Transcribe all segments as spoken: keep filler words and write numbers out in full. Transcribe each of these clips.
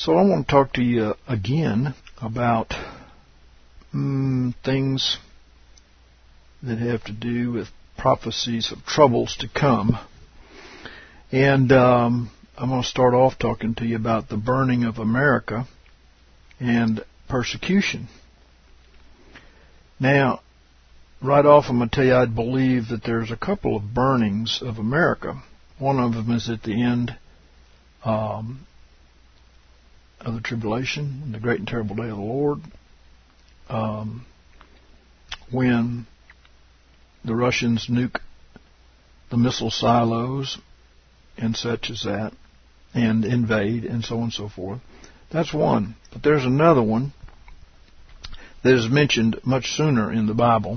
So I want to talk to you again about mm, things that have to do with prophecies of troubles to come. And um, I'm going to start off talking to you about the burning of America and persecution. Now, right off I'm going to tell you I believe that there's a couple of burnings of America. One of them is at the end um, of the tribulation, the great and terrible day of the Lord, um, when the Russians nuke the missile silos and such as that, and invade, and so on and so forth. That's one. But there's another one that is mentioned much sooner in the Bible.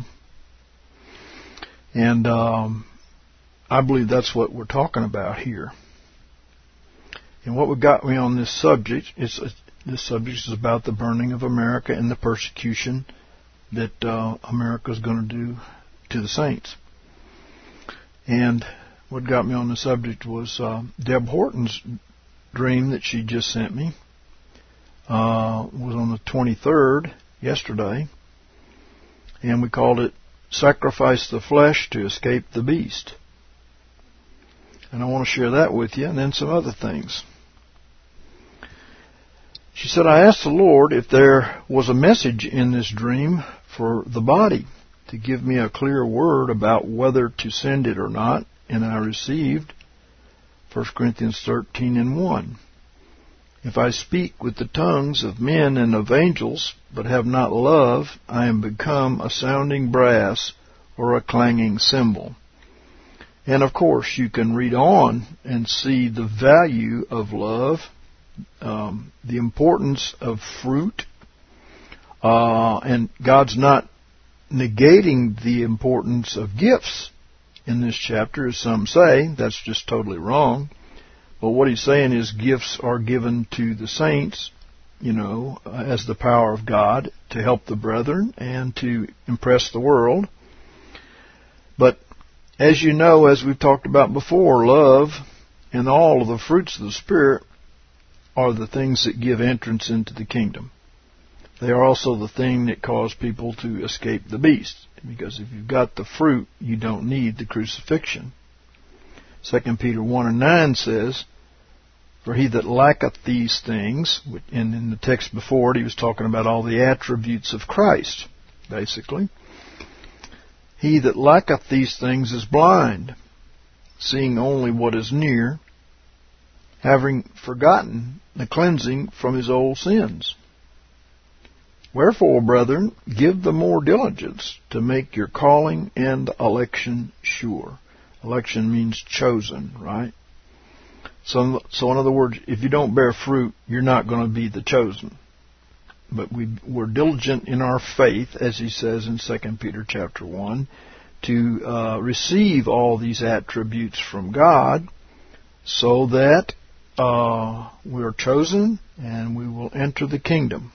And um, I believe that's what we're talking about here. And what got me on this subject is uh, this subject is about the burning of America and the persecution that uh, America is going to do to the saints. And what got me on the subject was uh, Deb Horton's dream that she just sent me. Uh, was on the twenty-third, yesterday, and we called it Sacrifice the Flesh to Escape the Beast. And I want to share that with you, and then some other things. She said, I asked the Lord if there was a message in this dream for the body, to give me a clear word about whether to send it or not, and I received First Corinthians thirteen and one. If I speak with the tongues of men and of angels, but have not love, I am become a sounding brass or a clanging cymbal. And of course, you can read on and see the value of love, um, the importance of fruit, uh, and God's not negating the importance of gifts in this chapter, as some say. That's just totally wrong. But what he's saying is gifts are given to the saints, you know, as the power of God to help the brethren and to impress the world. But as you know, as we've talked about before, love and all of the fruits of the Spirit are the things that give entrance into the kingdom. They are also the thing that cause people to escape the beast. Because if you've got the fruit, you don't need the crucifixion. Second Peter one and nine says, For he that lacketh these things, and in the text before it he was talking about all the attributes of Christ, basically. He that lacketh these things is blind, seeing only what is near, having forgotten the cleansing from his old sins. Wherefore, brethren, give the more diligence to make your calling and election sure. Election means chosen, right? So, so in other words, if you don't bear fruit, you're not going to be the chosen. But we, we're diligent in our faith, as he says in Second Peter chapter one, to uh, receive all these attributes from God, so that uh, we're chosen and we will enter the kingdom.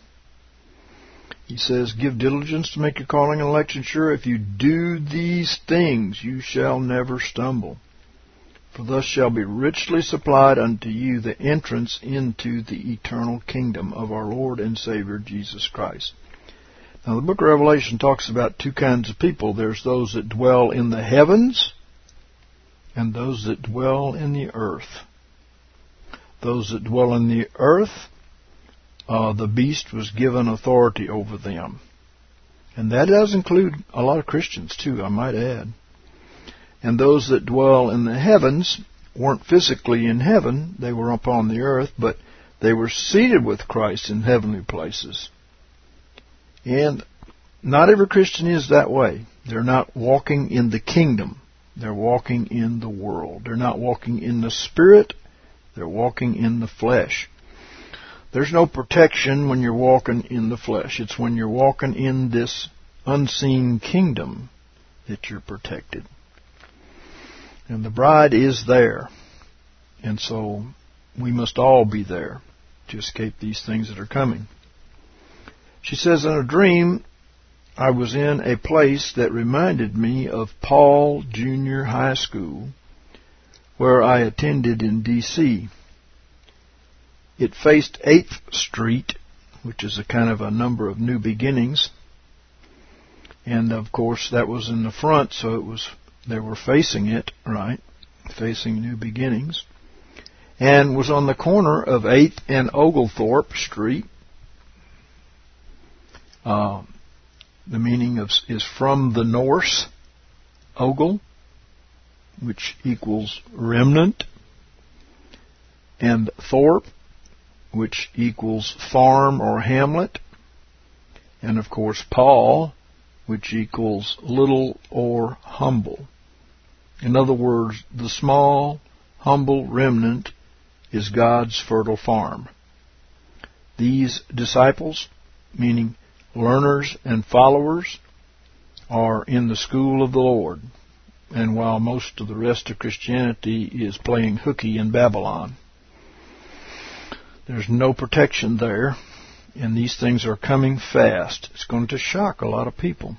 He says, give diligence to make your calling and election sure. If you do these things, you shall never stumble. For thus shall be richly supplied unto you the entrance into the eternal kingdom of our Lord and Savior Jesus Christ. Now the book of Revelation talks about two kinds of people. There's those that dwell in the heavens and those that dwell in the earth. Those that dwell in the earth, Uh, the beast was given authority over them. And that does include a lot of Christians, too, I might add. And those that dwell in the heavens weren't physically in heaven. They were upon the earth, but they were seated with Christ in heavenly places. And not every Christian is that way. They're not walking in the kingdom. They're walking in the world. They're not walking in the Spirit. They're walking in the flesh. There's no protection when you're walking in the flesh. It's when you're walking in this unseen kingdom that you're protected. And the bride is there. And so we must all be there to escape these things that are coming. She says, in a dream, I was in a place that reminded me of Paul Junior High School, where I attended in D C It faced eighth Street, which is a kind of a number of new beginnings. And, of course, that was in the front, so it was they were facing it, right, facing New Beginnings. And was on the corner of eighth and Oglethorpe Street. Uh, the meaning of is from the Norse, Ogle, which equals remnant, and Thorpe, which equals farm or hamlet, and, of course, Paul, which equals little or humble. In other words, the small, humble remnant is God's fertile farm. These disciples, meaning learners and followers, are in the school of the Lord. And while most of the rest of Christianity is playing hooky in Babylon, there's no protection there. And these things are coming fast. It's going to shock a lot of people.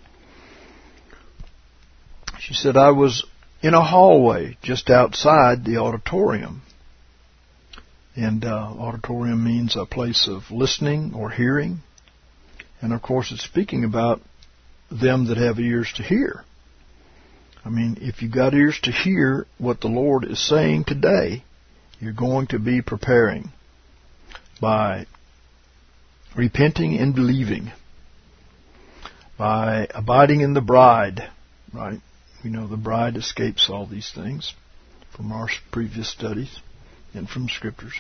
She said, I was in a hallway just outside the auditorium. And uh, auditorium means a place of listening or hearing. And, of course, it's speaking about them that have ears to hear. I mean, if you've got ears to hear what the Lord is saying today, you're going to be preparing by repenting and believing, by abiding in the bride, right? We know the bride escapes all these things from our previous studies and from Scriptures.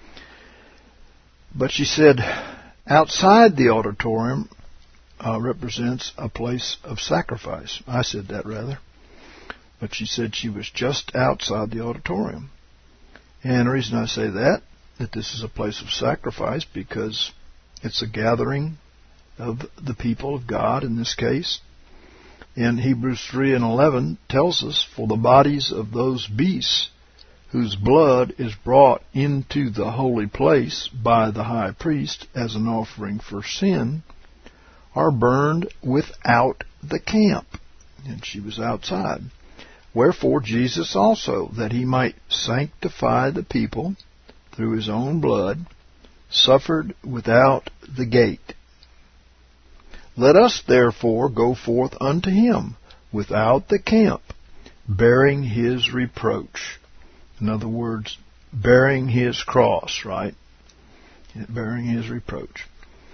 But she said, outside the auditorium uh, represents a place of sacrifice. I said that rather. But she said she was just outside the auditorium. And the reason I say that, that this is a place of sacrifice, because it's a gathering of the people of God in this case. And Hebrews three and eleven tells us, for the bodies of those beasts whose blood is brought into the holy place by the high priest as an offering for sin are burned without the camp. And she was outside. Wherefore Jesus also, that he might sanctify the people through his own blood, suffered without the gate. Let us therefore go forth unto him without the camp, bearing his reproach. In other words, bearing his cross, right? Bearing his reproach.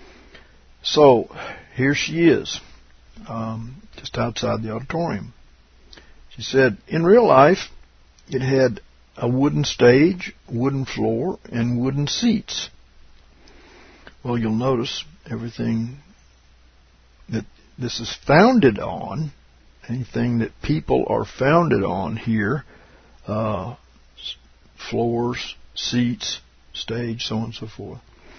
So, here she is, um, just outside the auditorium. She said, in real life, it had a wooden stage, wooden floor, and wooden seats. Well, you'll notice everything that this is founded on, anything that people are founded on here, uh, floors, seats, stage, so on and so forth,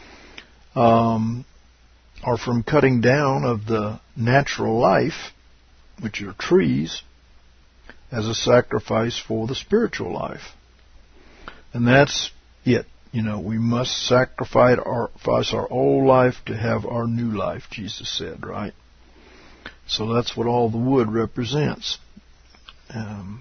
um, are from cutting down of the natural life, which are trees, as a sacrifice for the spiritual life. And that's it. You know, we must sacrifice our, sacrifice our old life to have our new life, Jesus said, right? So that's what all the wood represents. Um,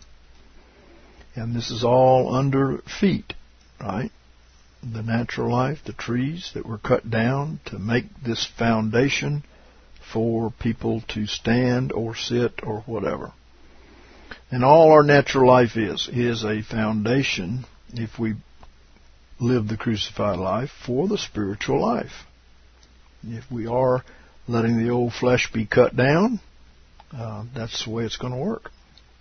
and this is all under feet, right? The natural life, the trees that were cut down to make this foundation for people to stand or sit or whatever. And all our natural life is, is a foundation, if we live the crucified life, for the spiritual life. If we are letting the old flesh be cut down, uh, that's the way it's going to work.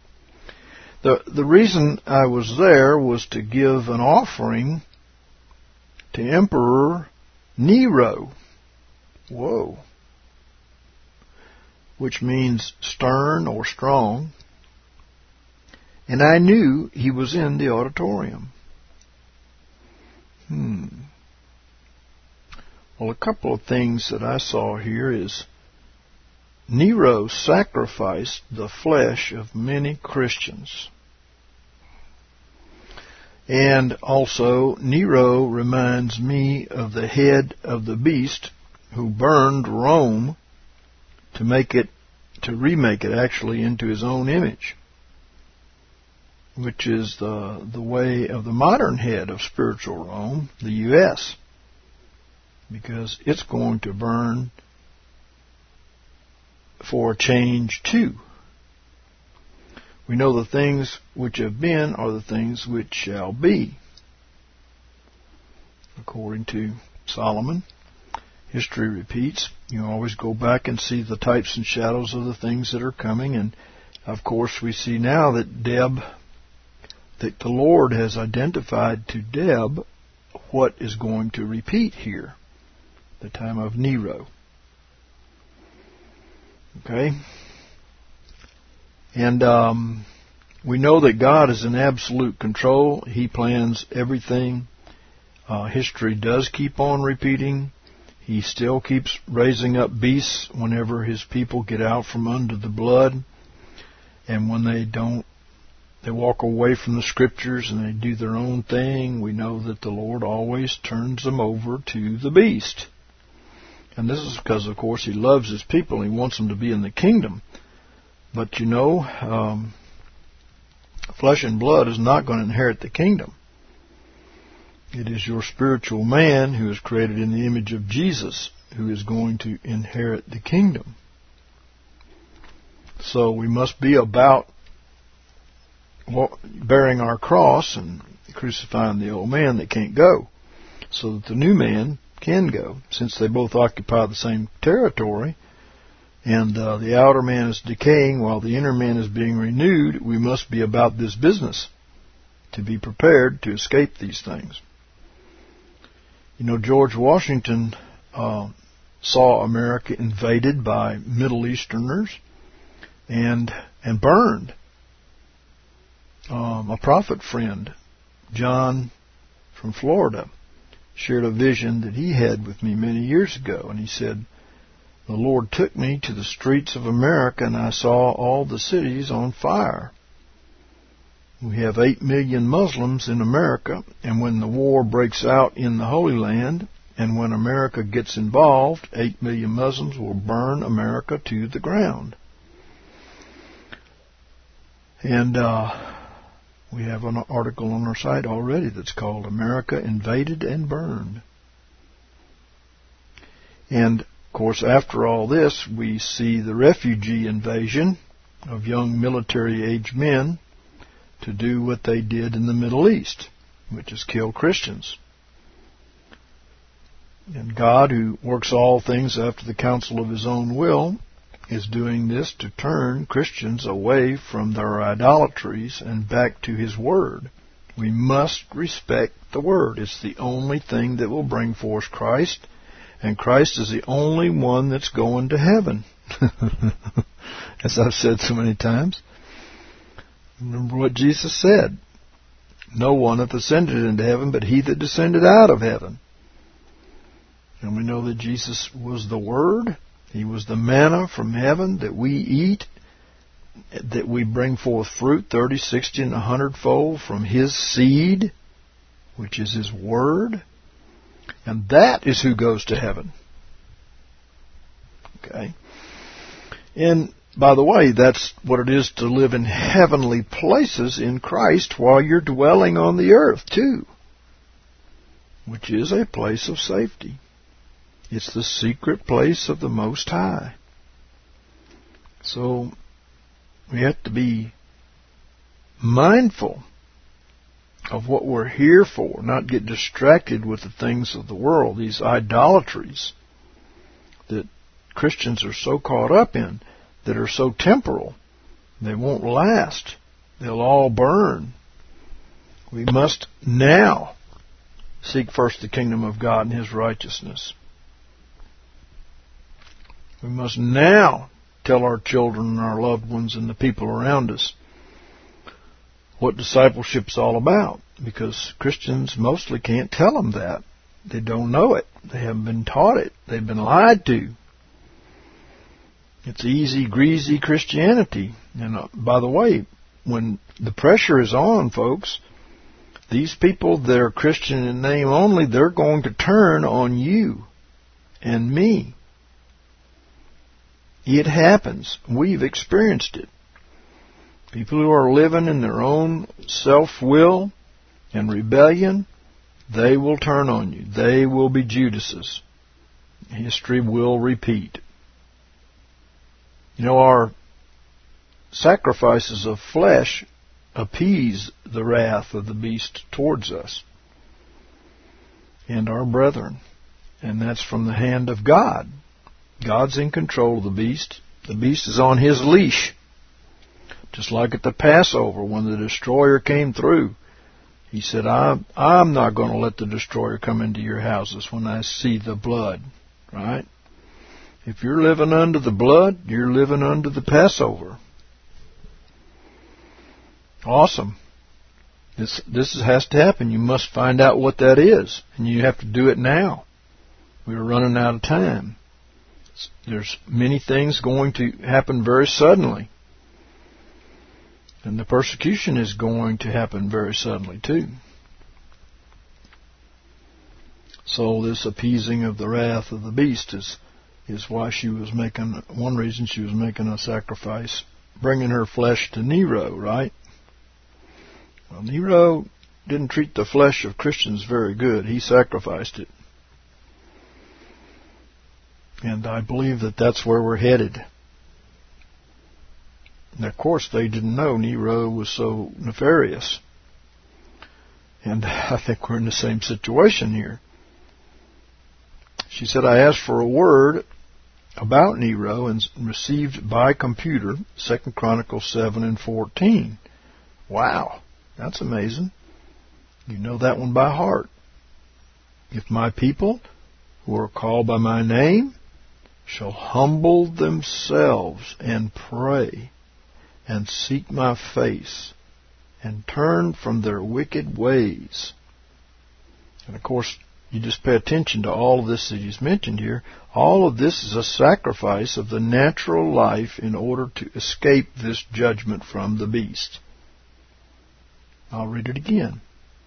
The, the reason I was there was to give an offering to Emperor Nero. Whoa. Which means stern or strong. And I knew he was in the auditorium. Hmm. Well, a couple of things that I saw here is Nero sacrificed the flesh of many Christians. And also, Nero reminds me of the head of the beast who burned Rome to make it, to remake it actually into his own image. which is the, the way of the modern head of spiritual Rome, the U S, because it's going to burn for change too. We know the things which have been are the things which shall be. According to Solomon, history repeats. You always go back and see the types and shadows of the things that are coming. And, of course, we see now that Deb, that the Lord has identified to Deb what is going to repeat here, the time of Nero. Okay? And um, we know that God is in absolute control. He plans everything. Uh, history does keep on repeating. He still keeps raising up beasts whenever His people get out from under the blood. And when they don't, they walk away from the Scriptures and they do their own thing, we know that the Lord always turns them over to the beast. And this is because, of course, He loves His people and He wants them to be in the kingdom. But, you know, um, flesh and blood is not going to inherit the kingdom. It is your spiritual man who is created in the image of Jesus who is going to inherit the kingdom. So we must be about bearing our cross and crucifying the old man that can't go, so that the new man can go. Since they both occupy the same territory, and uh, the outer man is decaying while the inner man is being renewed, we must be about this business to be prepared to escape these things. You know, George Washington uh, saw America invaded by Middle Easterners and and burned. Um, a prophet friend, John from Florida, shared a vision that he had with me many years ago, and he said, "The Lord took me to the streets of America, and I saw all the cities on fire. We have eight million Muslims in America, and when the war breaks out in the Holy Land, and when America gets involved, eight million Muslims will burn America to the ground." And uh, we have an article on our site already that's called "America Invaded and Burned." And, of course, after all this, we see the refugee invasion of young military-age men to do what they did in the Middle East, which is kill Christians. And God, who works all things after the counsel of His own will, is doing this to turn Christians away from their idolatries and back to His Word. We must respect the Word. It's the only thing that will bring forth Christ, and Christ is the only one that's going to heaven. As I've said so many times. Remember what Jesus said. No one hath ascended into heaven but he that descended out of heaven. And we know that Jesus was the Word. He was the manna from heaven that we eat, that we bring forth fruit, thirty, sixty, and a hundredfold from His seed, which is His Word. And that is who goes to heaven. Okay? And, by the way, that's what it is to live in heavenly places in Christ while you're dwelling on the earth, too, which is a place of safety. It's the secret place of the Most High. So we have to be mindful of what we're here for, not get distracted with the things of the world, these idolatries that Christians are so caught up in, that are so temporal. They won't last. They'll all burn. We must now seek first the kingdom of God and His righteousness. We must now tell our children and our loved ones and the people around us what discipleship's all about, because Christians mostly can't tell them that. They don't know it. They haven't been taught it. They've been lied to. It's easy, greasy Christianity. And uh, by the way, when the pressure is on, folks, these people that are Christian in name only, they're going to turn on you and me. It happens. We've experienced it. People who are living in their own self-will and rebellion, they will turn on you. They will be Judases. History will repeat. You know, our sacrifices of flesh appease the wrath of the beast towards us and our brethren. And that's from the hand of God. God's in control of the beast. The beast is on his leash. Just like at the Passover when the destroyer came through. He said, I'm, I'm not going to let the destroyer come into your houses when I see the blood. Right? If you're living under the blood, you're living under the Passover. Awesome. This this has to happen. You must find out what that is. And you have to do it now. We're running out of time. There's many things going to happen very suddenly. And the persecution is going to happen very suddenly too. So this appeasing of the wrath of the beast is is why she was making, one reason she was making a sacrifice, bringing her flesh to Nero, right? Well, Nero didn't treat the flesh of Christians very good. He sacrificed it. And I believe that that's where we're headed. And of course, they didn't know Nero was so nefarious. And I think we're in the same situation here. She said, I asked for a word about Nero and received by computer Second Chronicles seven and fourteen. Wow, that's amazing. You know that one by heart. If my people, who are called by my name, shall humble themselves and pray and seek my face and turn from their wicked ways. And of course, you just pay attention to all of this that he's mentioned here. All of this is a sacrifice of the natural life in order to escape this judgment from the beast. I'll read it again.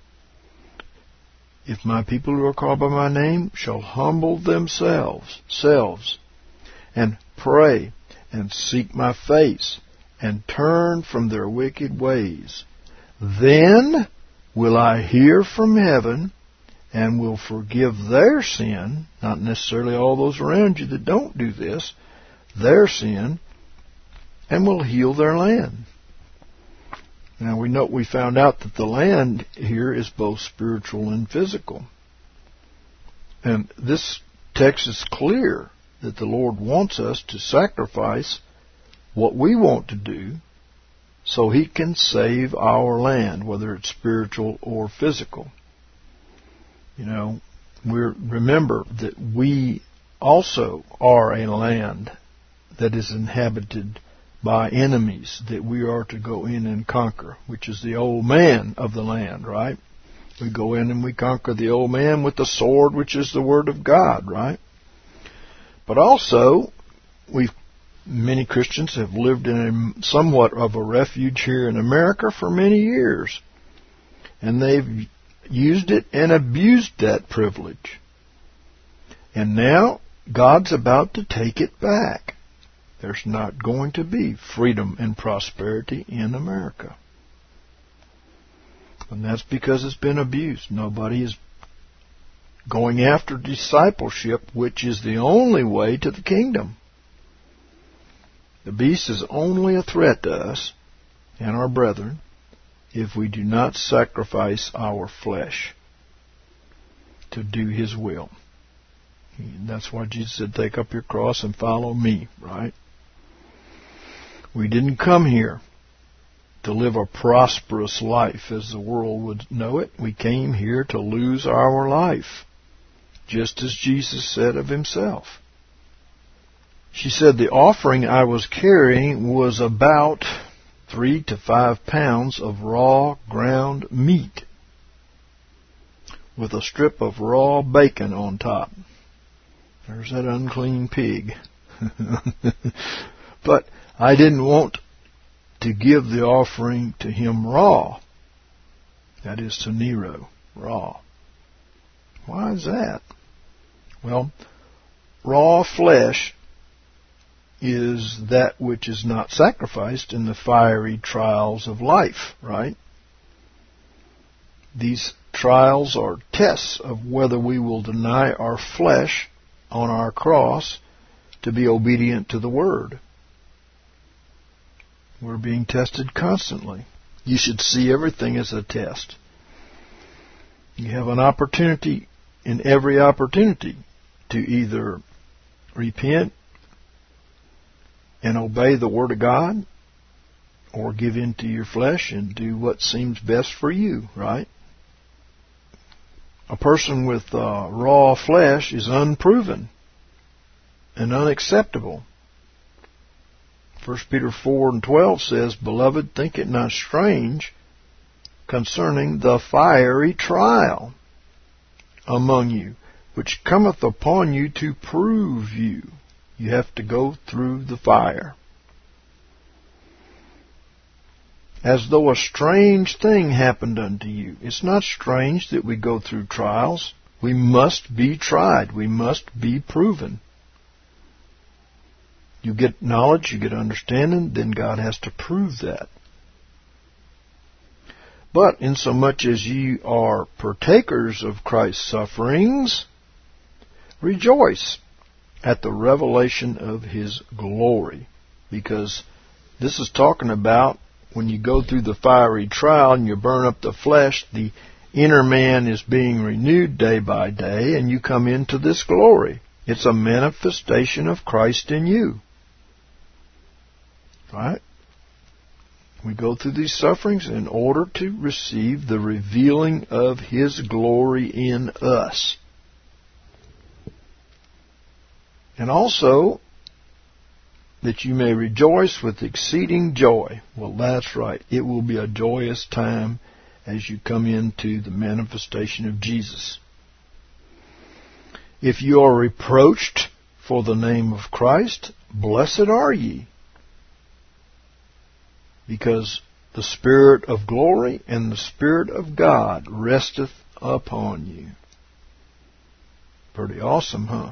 If my people who are called by my name shall humble themselves, selves, and pray and seek my face and turn from their wicked ways, then will I hear from heaven and will forgive their sin, not necessarily all those around you that don't do this, their sin, and will heal their land. Now we know we found out that the land here is both spiritual and physical. And this text is clear that the Lord wants us to sacrifice what we want to do so He can save our land, whether it's spiritual or physical. You know, we remember that we also are a land that is inhabited by enemies that we are to go in and conquer, which is the old man of the land, right? We go in and we conquer the old man with the sword, which is the Word of God, right? But also, we've many Christians have lived in a, somewhat of a refuge here in America for many years. And they've used it and abused that privilege. And now, God's about to take it back. There's not going to be freedom and prosperity in America. And that's because it's been abused. Nobody is going after discipleship, which is the only way to the kingdom. The beast is only a threat to us and our brethren if we do not sacrifice our flesh to do His will. That's why Jesus said, take up your cross and follow me, right? We didn't come here to live a prosperous life as the world would know it. We came here to lose our life, just as Jesus said of Himself. She said the offering I was carrying was about three to five pounds of raw ground meat with a strip of raw bacon on top. There's that unclean pig. But I didn't want to give the offering to him raw. That is to Nero, raw. Why is that? Well, raw flesh is that which is not sacrificed in the fiery trials of life, right? These trials are tests of whether we will deny our flesh on our cross to be obedient to the Word. We're being tested constantly. You should see everything as a test. You have an opportunity in every opportunity to either repent and obey the Word of God, or give in to your flesh and do what seems best for you, right? A person with uh, raw flesh is unproven and unacceptable. First Peter four and twelve says, Beloved, think it not strange concerning the fiery trial among you, which cometh upon you to prove you. You have to go through the fire. As though a strange thing happened unto you. It's not strange that we go through trials. We must be tried. We must be proven. You get knowledge, you get understanding, then God has to prove that. But insomuch as ye are partakers of Christ's sufferings, rejoice at the revelation of His glory. Because this is talking about when you go through the fiery trial and you burn up the flesh, the inner man is being renewed day by day, and you come into this glory. It's a manifestation of Christ in you. Right? We go through these sufferings in order to receive the revealing of His glory in us. And also, that you may rejoice with exceeding joy. Well, that's right. It will be a joyous time as you come into the manifestation of Jesus. If you are reproached for the name of Christ, blessed are ye, because the Spirit of glory and the Spirit of God resteth upon you. Pretty awesome, huh?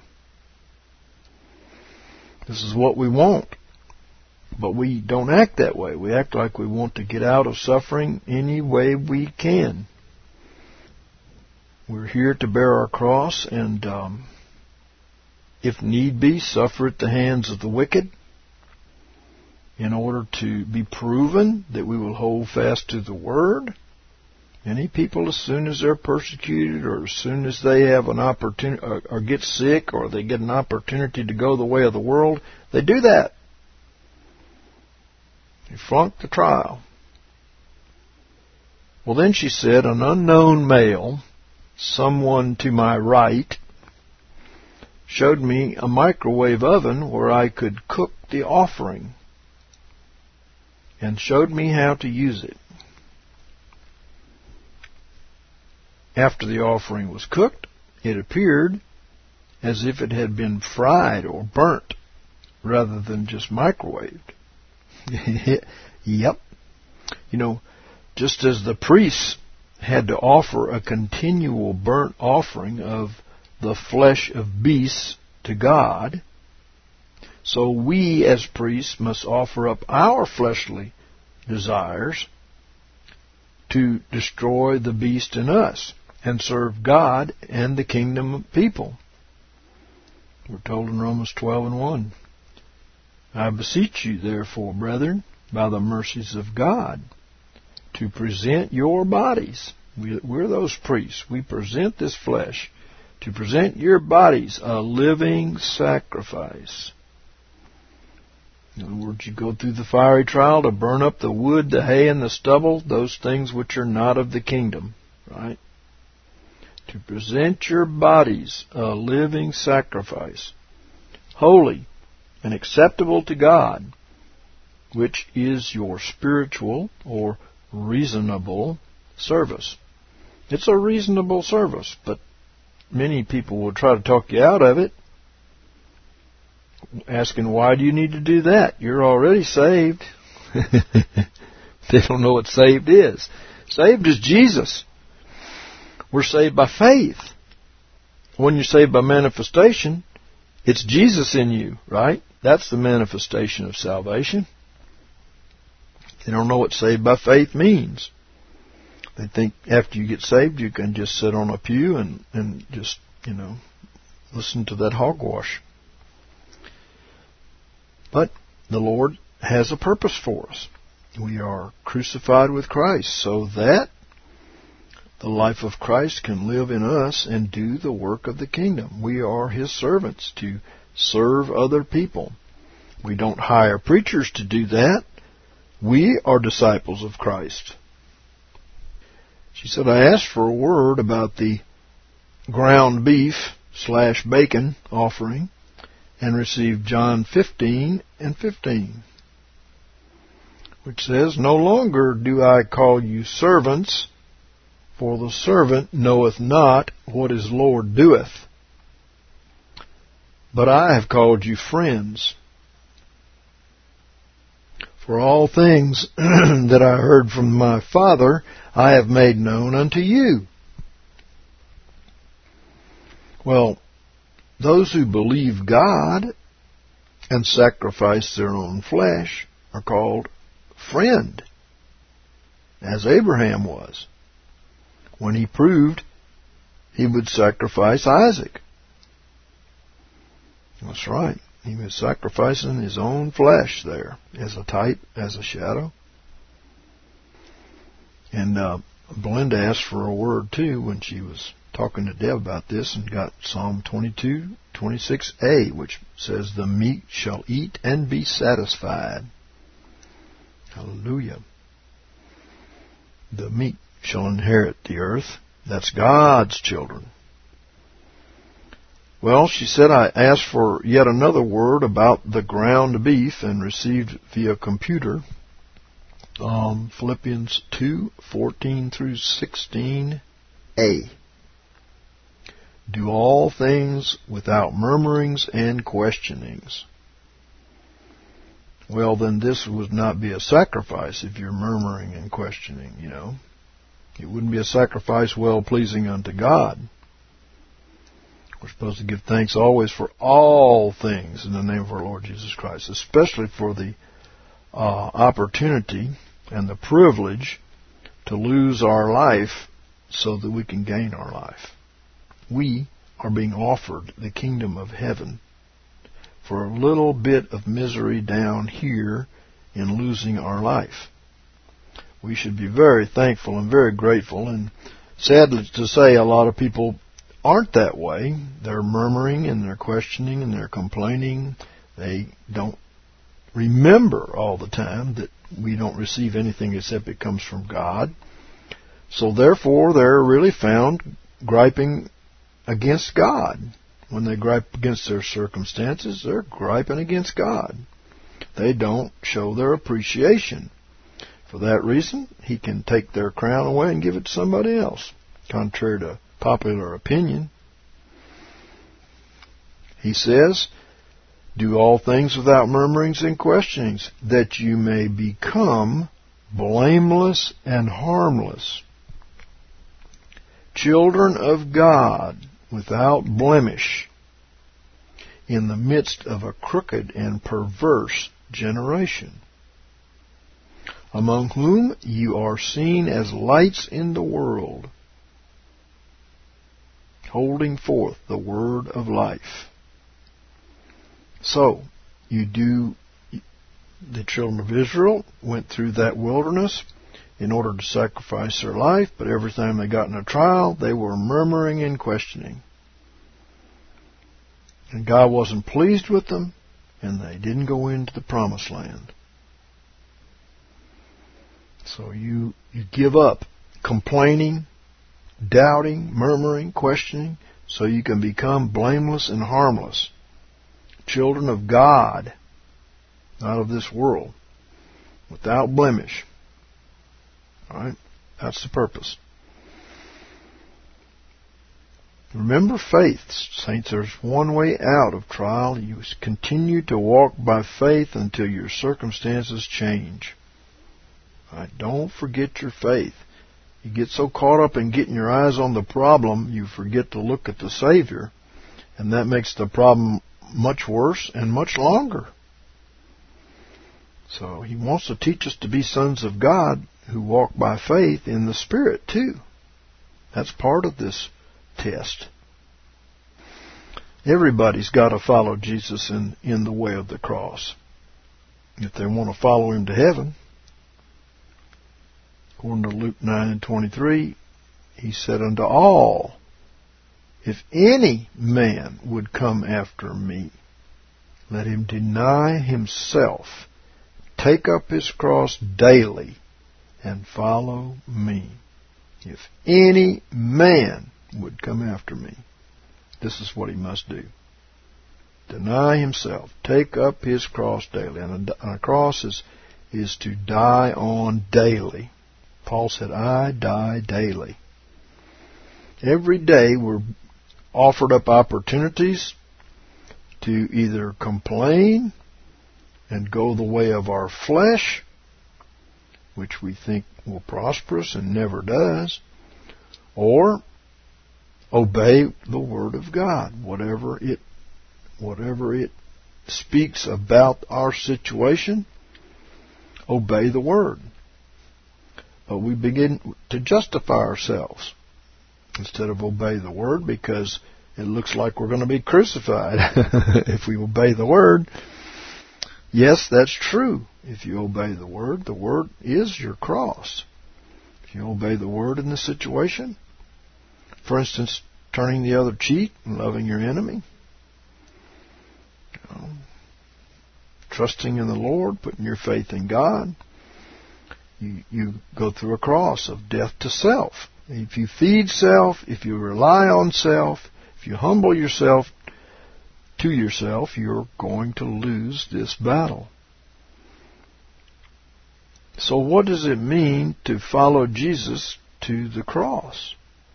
This is what we want. But we don't act that way. We act like we want to get out of suffering any way we can. We're here to bear our cross and, um, if need be, suffer at the hands of the wicked in order to be proven that we will hold fast to the Word. Many people, as soon as they're persecuted or as soon as they have an opportunity or, or get sick or they get an opportunity to go the way of the world, they do that. They flunk the trial. Well, then she said, an unknown male, someone to my right, showed me a microwave oven where I could cook the offering and showed me how to use it. After the offering was cooked, it appeared as if it had been fried or burnt rather than just microwaved. Yep. You know, just as the priests had to offer a continual burnt offering of the flesh of beasts to God, so we as priests must offer up our fleshly desires to destroy the beast in us and serve God and the kingdom people. We're told in Romans twelve and one, I beseech you, therefore, brethren, by the mercies of God, to present your bodies. We're those priests. We present this flesh. To present your bodies a living sacrifice. In other words, you go through the fiery trial to burn up the wood, the hay, and the stubble, those things which are not of the kingdom, right? To present your bodies a living sacrifice, holy and acceptable to God, which is your spiritual or reasonable service. It's a reasonable service, but many people will try to talk you out of it, asking, why do you need to do that? You're already saved. They don't know what saved is. Saved is Jesus. We're saved by faith. When you're saved by manifestation, it's Jesus in you, right? That's the manifestation of salvation. They don't know what saved by faith means. They think after you get saved, you can just sit on a pew and, and just, you know, listen to that hogwash. But the Lord has a purpose for us. We are crucified with Christ so that the life of Christ can live in us and do the work of the kingdom. We are His servants to serve other people. We don't hire preachers to do that. We are disciples of Christ. She said, I asked for a word about the ground beef slash bacon offering and received John fifteen and fifteen, which says, No longer do I call you servants, for the servant knoweth not what his Lord doeth. But I have called you friends. For all things that I heard from my Father, I have made known unto you. Well, those who believe God and sacrifice their own flesh are called friend, as Abraham was, when he proved he would sacrifice Isaac. That's right. He was sacrificing his own flesh there as a type, as a shadow. And uh, Belinda asked for a word, too, when she was talking to Deb about this, and got Psalm twenty-two, twenty-six a, which says, The meek shall eat and be satisfied. Hallelujah. The meek shall inherit the earth. That's God's children. Well, she said, I asked for yet another word about the ground beef and received via computer um, Philippians two, fourteen through sixteen a. Do all things without murmurings and questionings. Well, then this would not be a sacrifice if you're murmuring and questioning, you know. It wouldn't be a sacrifice well-pleasing unto God. We're supposed to give thanks always for all things in the name of our Lord Jesus Christ, especially for the uh, opportunity and the privilege to lose our life so that we can gain our life. We are being offered the kingdom of heaven for a little bit of misery down here in losing our life. We should be very thankful and very grateful, and sadly to say, a lot of people aren't that way. They're murmuring and they're questioning and they're complaining. They don't remember all the time that we don't receive anything except it comes from God. So therefore, they're really found griping against God. When they gripe against their circumstances, they're griping against God. They don't show their appreciation. For that reason, He can take their crown away and give it to somebody else, contrary to popular opinion. He says, do all things without murmurings and questionings, that you may become blameless and harmless, children of God without blemish, in the midst of a crooked and perverse generation, among whom you are seen as lights in the world, holding forth the word of life. So, you do, the children of Israel went through that wilderness in order to sacrifice their life, but every time they got in a trial, they were murmuring and questioning. And God wasn't pleased with them, and they didn't go into the promised land. So you, you give up complaining, doubting, murmuring, questioning, so you can become blameless and harmless, children of God, not of this world, without blemish. All right? That's the purpose. Remember faith, saints. There's one way out of trial. You continue to walk by faith until your circumstances change. All right? Don't forget your faith. You get so caught up in getting your eyes on the problem, you forget to look at the Savior, and that makes the problem much worse and much longer. So he wants to teach us to be sons of God who walk by faith in the Spirit too. That's part of this test. Everybody's got to follow Jesus in, in the way of the cross if they want to follow him to heaven. According to Luke nine and twenty-three, he said unto all, if any man would come after me, let him deny himself, take up his cross daily, and follow me. If any man would come after me, this is what he must do. Deny himself, take up his cross daily. And a, a cross is, is to die on daily. Paul said, I die daily. Every day we're offered up opportunities to either complain and go the way of our flesh, which we think will prosper us and never does, or obey the Word of God, whatever it, whatever it speaks about our situation, obey the Word. But we begin to justify ourselves instead of obey the Word because it looks like we're going to be crucified if we obey the Word. Yes, that's true. If you obey the Word, the Word is your cross. If you obey the Word in the situation, for instance, turning the other cheek and loving your enemy, you know, trusting in the Lord, putting your faith in God, you, you go through a cross of death to self. If you feed self, if you rely on self, if you humble yourself to yourself, you're going to lose this battle. So what does it mean to follow Jesus to the cross?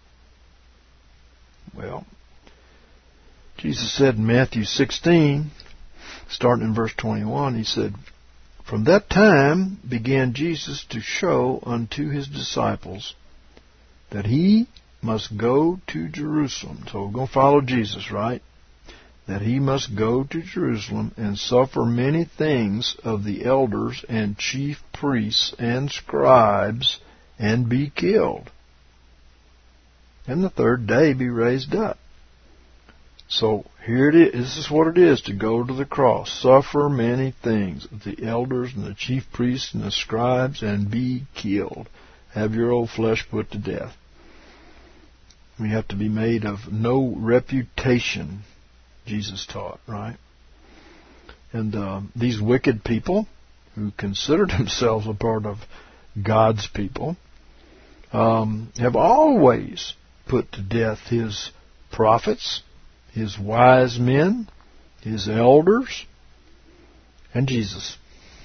Well, Jesus said in Matthew sixteen, starting in verse twenty-one, he said, from that time began Jesus to show unto his disciples that he must go to Jerusalem. So we're going to follow Jesus, right? That he must go to Jerusalem and suffer many things of the elders and chief priests and scribes and be killed, and the third day be raised up. So here it is. This is what it is to go to the cross. Suffer many things of the elders and the chief priests and the scribes and be killed. Have your old flesh put to death. We have to be made of no reputation, Jesus taught, right? And uh, these wicked people who considered themselves a part of God's people um, have always put to death his prophets, his wise men, his elders, and Jesus.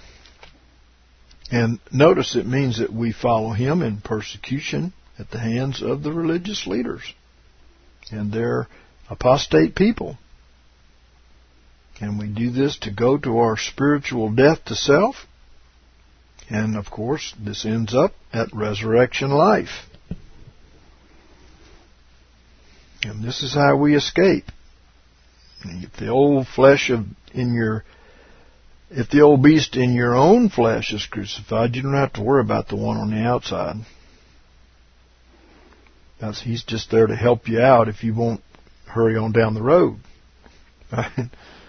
And notice it means that we follow him in persecution at the hands of the religious leaders and their apostate people. And we do this to go to our spiritual death to self. And, of course, this ends up at resurrection life. And this is how we escape. If the old flesh of in your, if the old beast in your own flesh is crucified, you don't have to worry about the one on the outside. That's, he's just there to help you out if you won't hurry on down the road. Right?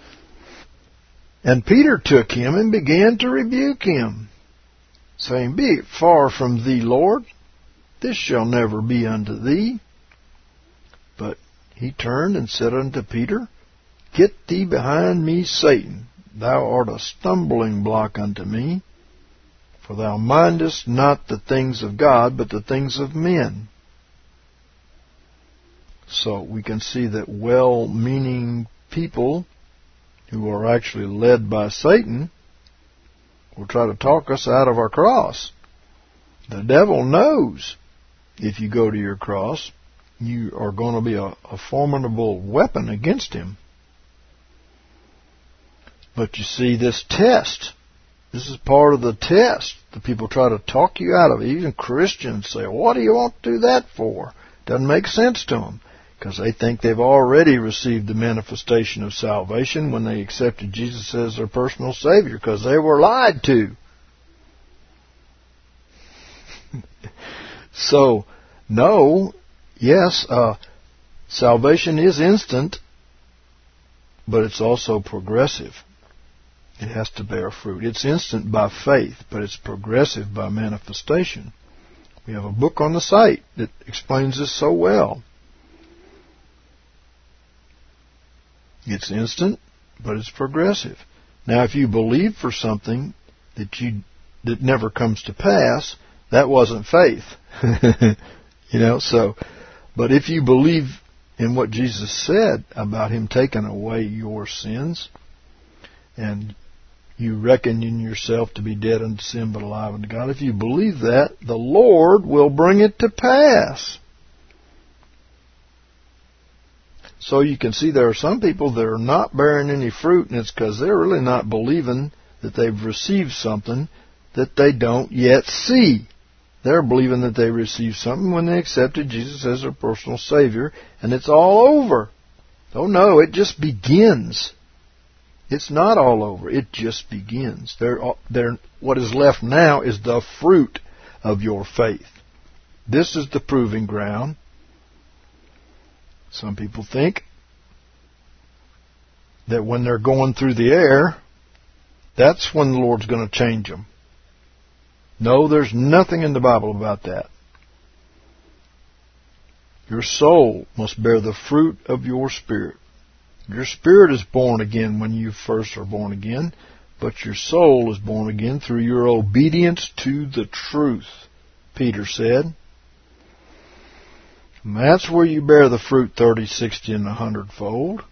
And Peter took him and began to rebuke him, saying, Be it far from thee, Lord, this shall never be unto thee. But he turned and said unto Peter, Get thee behind me, Satan. Thou art a stumbling block unto me, for thou mindest not the things of God, but the things of men. So we can see that well-meaning people who are actually led by Satan will try to talk us out of our cross. The devil knows if you go to your cross, you are going to be a, a formidable weapon against him. But you see, this test, this is part of the test. The people try to talk you out of it. Even Christians say, what do you want to do that for? Doesn't make sense to them. because they think they've already received the manifestation of salvation when they accepted Jesus as their personal Savior, because they were lied to. So, no, yes, uh, salvation is instant, but it's also progressive. It has to bear fruit. It's instant by faith, but it's progressive by manifestation. We have a book on the site that explains this so well. It's instant, but it's progressive. Now, if you believe for something that you that never comes to pass, that wasn't faith. You know, so, but if you believe in what Jesus said about Him taking away your sins, and you reckon in yourself to be dead unto sin but alive unto God, if you believe that, the Lord will bring it to pass. So you can see there are some people that are not bearing any fruit, and it's because they're really not believing that they've received something that they don't yet see. They're believing that they received something when they accepted Jesus as their personal Savior, and it's all over. Oh no, it just begins. It's not all over. It just begins. They're, they're, what is left now is the fruit of your faith. This is the proving ground. Some people think that when they're going through the air, that's when the Lord's going to change them. No, there's nothing in the Bible about that. Your soul must bear the fruit of your spirit. Your spirit is born again when you first are born again, but your soul is born again through your obedience to the truth, Peter said. And that's where you bear the fruit thirty, sixty, and a hundredfold.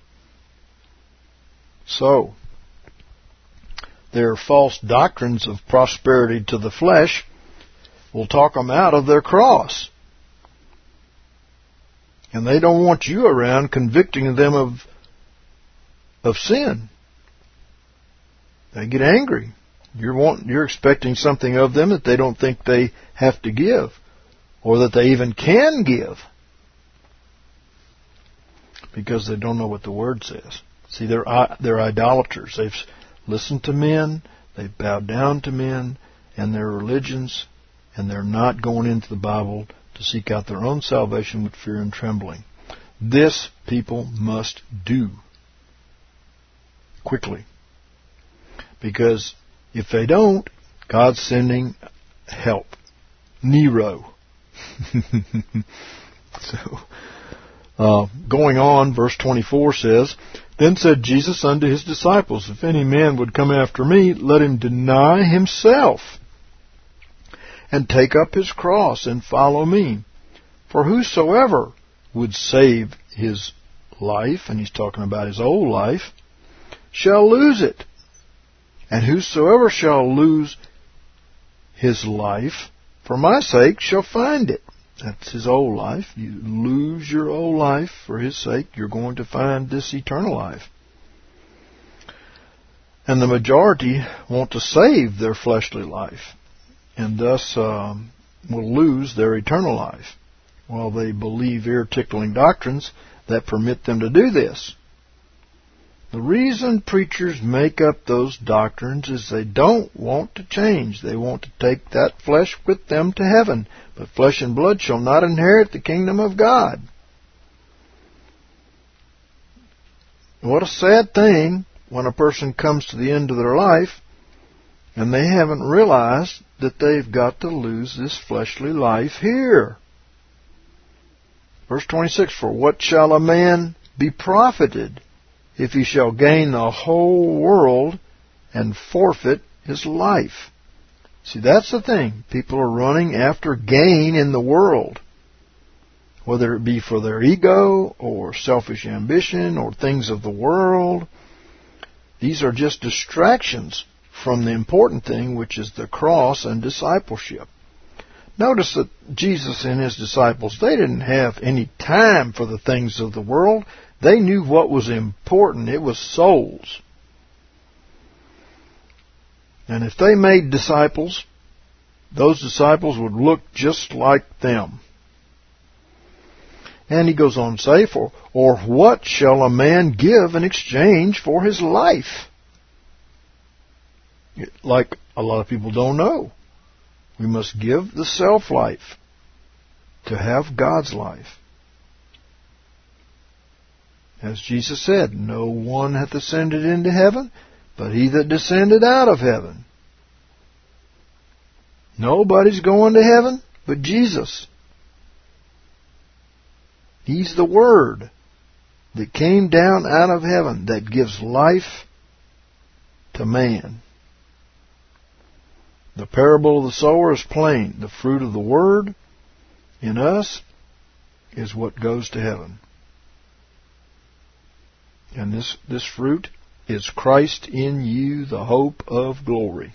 So, their false doctrines of prosperity to the flesh will talk them out of their cross. And they don't want you around convicting them of, of sin. They get angry. You're, want, you're expecting something of them that they don't think they have to give, or that they even can give, because they don't know what the Word says. See, they're, they're idolaters. They've listened to men, they've bowed down to men and their religions, and they're not going into the Bible to seek out their own salvation with fear and trembling. This people must do quickly. Because if they don't, God's sending help. Nero. so, uh, going on, verse twenty-four says, Then said Jesus unto his disciples, If any man would come after me, let him deny himself, and take up his cross, and follow me. For whosoever would save his life, and he's talking about his old life, shall lose it. And whosoever shall lose his life for my sake shall find it. That's his old life. You lose your old life for his sake, you're going to find this eternal life. And the majority want to save their fleshly life, and thus um, will lose their eternal life. Well, they believe ear-tickling doctrines that permit them to do this. The reason preachers make up those doctrines is they don't want to change. They want to take that flesh with them to heaven. But flesh and blood shall not inherit the kingdom of God. What a sad thing when a person comes to the end of their life and they haven't realized that they've got to lose this fleshly life here. Verse twenty-six, For what shall a man be profited if he shall gain the whole world and forfeit his life? See, that's the thing. People are running after gain in the world, whether it be for their ego or selfish ambition or things of the world. These are just distractions from the important thing, which is the cross and discipleship. Notice that Jesus and his disciples, they didn't have any time for the things of the world. They knew what was important. It was souls. And if they made disciples, those disciples would look just like them. And he goes on to say, for, or what shall a man give in exchange for his life? Like a lot of people don't know. We must give the self-life to have God's life. As Jesus said, no one hath ascended into heaven, but he that descended out of heaven. Nobody's going to heaven but Jesus. He's the Word that came down out of heaven that gives life to man. The parable of the sower is plain. The fruit of the Word in us is what goes to heaven. And this, this fruit is Christ in you, the hope of glory.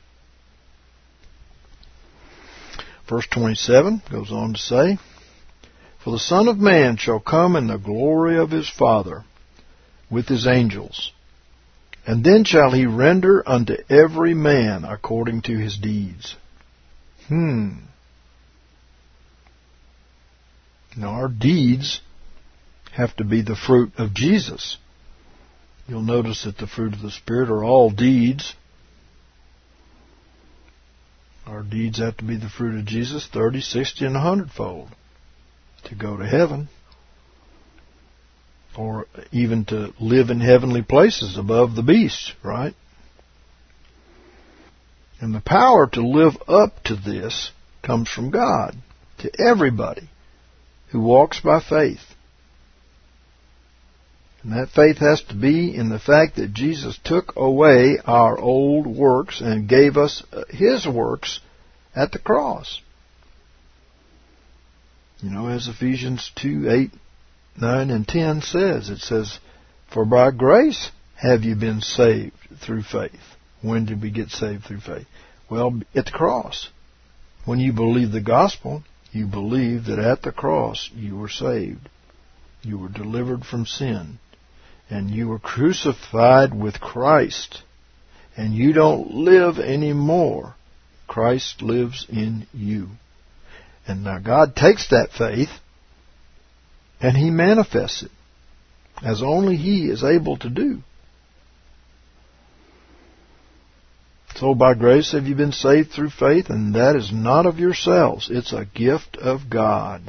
Verse twenty-seven goes on to say, for the Son of Man shall come in the glory of his Father with his angels, and then shall he render unto every man according to his deeds. Hmm. Now our deeds have to be the fruit of Jesus. You'll notice that the fruit of the Spirit are all deeds. Our deeds have to be the fruit of Jesus, thirty, sixty, and a hundredfold, to go to heaven, or even to live in heavenly places above the beast, right? And the power to live up to this comes from God, to everybody who walks by faith. And that faith has to be in the fact that Jesus took away our old works and gave us His works at the cross. You know, as Ephesians two, eight, nine, and ten says, it says, for by grace have you been saved through faith. When did we get saved through faith? Well, at the cross. When you believe the gospel, you believe that at the cross you were saved. You were delivered from sin. And you were crucified with Christ. And you don't live anymore. Christ lives in you. And now God takes that faith and He manifests it as only He is able to do. So by grace have you been saved through faith, and that is not of yourselves. It's a gift of God.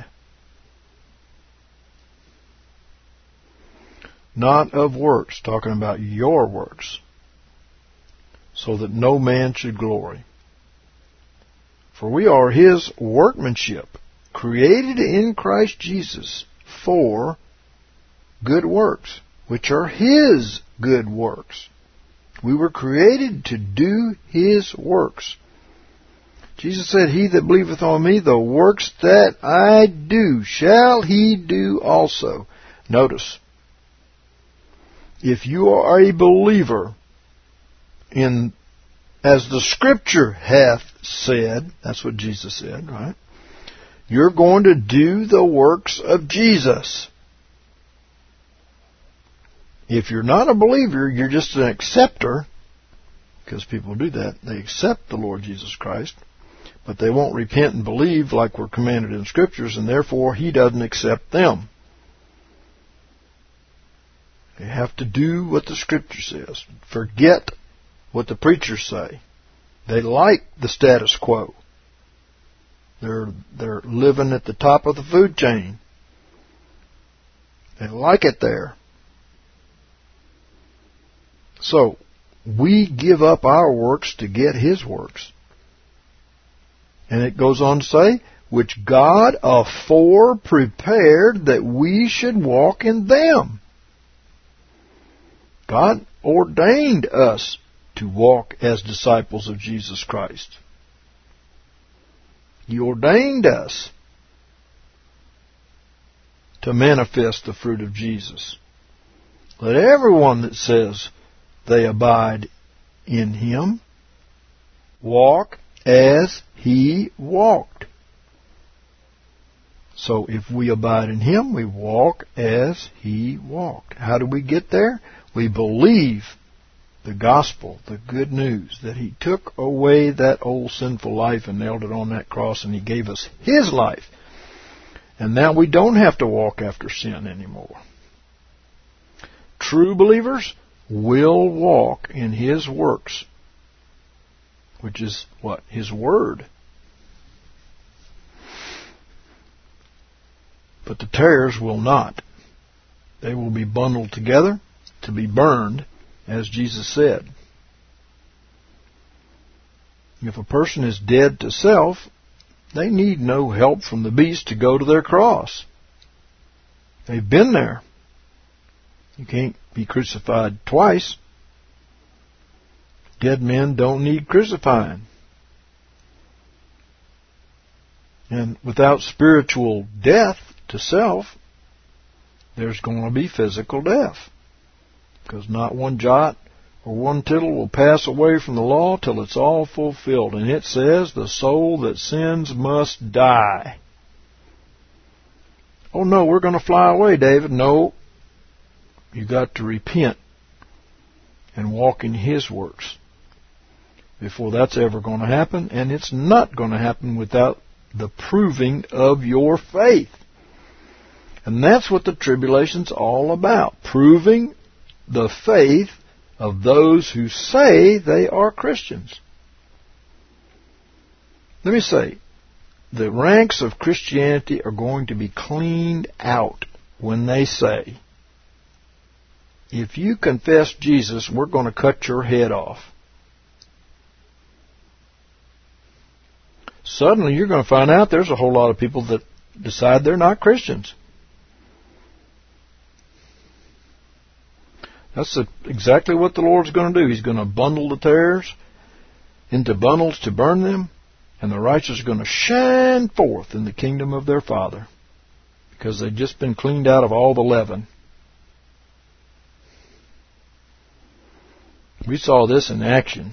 Not of works, talking about your works, so that no man should glory. For we are His workmanship, created in Christ Jesus for good works, which are His good works. We were created to do His works. Jesus said, he that believeth on me, the works that I do, shall he do also. Notice, if you are a believer in, as the Scripture hath said, that's what Jesus said, right? You're going to do the works of Jesus. If you're not a believer, you're just an acceptor, because people do that. They accept the Lord Jesus Christ, but they won't repent and believe like we're commanded in Scriptures, and therefore He doesn't accept them. They have to do what the Scripture says. Forget what the preachers say. They like the status quo. They're, they're living at the top of the food chain. They like it there. So, we give up our works to get His works. And it goes on to say, which God afore prepared that we should walk in them. God ordained us to walk as disciples of Jesus Christ. He ordained us to manifest the fruit of Jesus. Let everyone that says they abide in Him walk as He walked. So if we abide in Him, we walk as He walked. How do we get there? We believe the gospel, the good news, that He took away that old sinful life and nailed it on that cross, and He gave us His life. And now we don't have to walk after sin anymore. True believers will walk in His works, which is what? His Word. But the tares will not. They will be bundled together to be burned, as Jesus said. If a person is dead to self, they need no help from the beast to go to their cross. They've been there. You can't be crucified twice. Dead men don't need crucifying. And without spiritual death to self, there's going to be physical death. Because not one jot or one tittle will pass away from the law till it's all fulfilled. And it says, the soul that sins must die. Oh no, we're going to fly away, David. No. You got to repent and walk in His works before that's ever going to happen. And it's not going to happen without the proving of your faith. And that's what the tribulation's all about. Proving the faith of those who say they are Christians. Let me say, the ranks of Christianity are going to be cleaned out when they say, if you confess Jesus, we're going to cut your head off. Suddenly you're going to find out there's a whole lot of people that decide they're not Christians. That's exactly what the Lord's going to do. He's going to bundle the tares into bundles to burn them, and the righteous are going to shine forth in the kingdom of their Father because they've just been cleaned out of all the leaven. We saw this in action.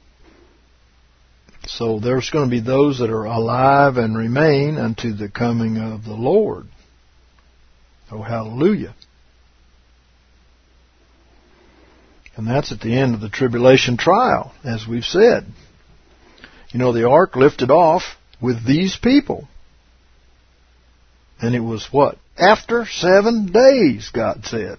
So there's going to be those that are alive and remain unto the coming of the Lord. Oh, hallelujah. And that's at the end of the tribulation trial, as we've said. You know, the ark lifted off with these people. And it was what? After seven days, God said.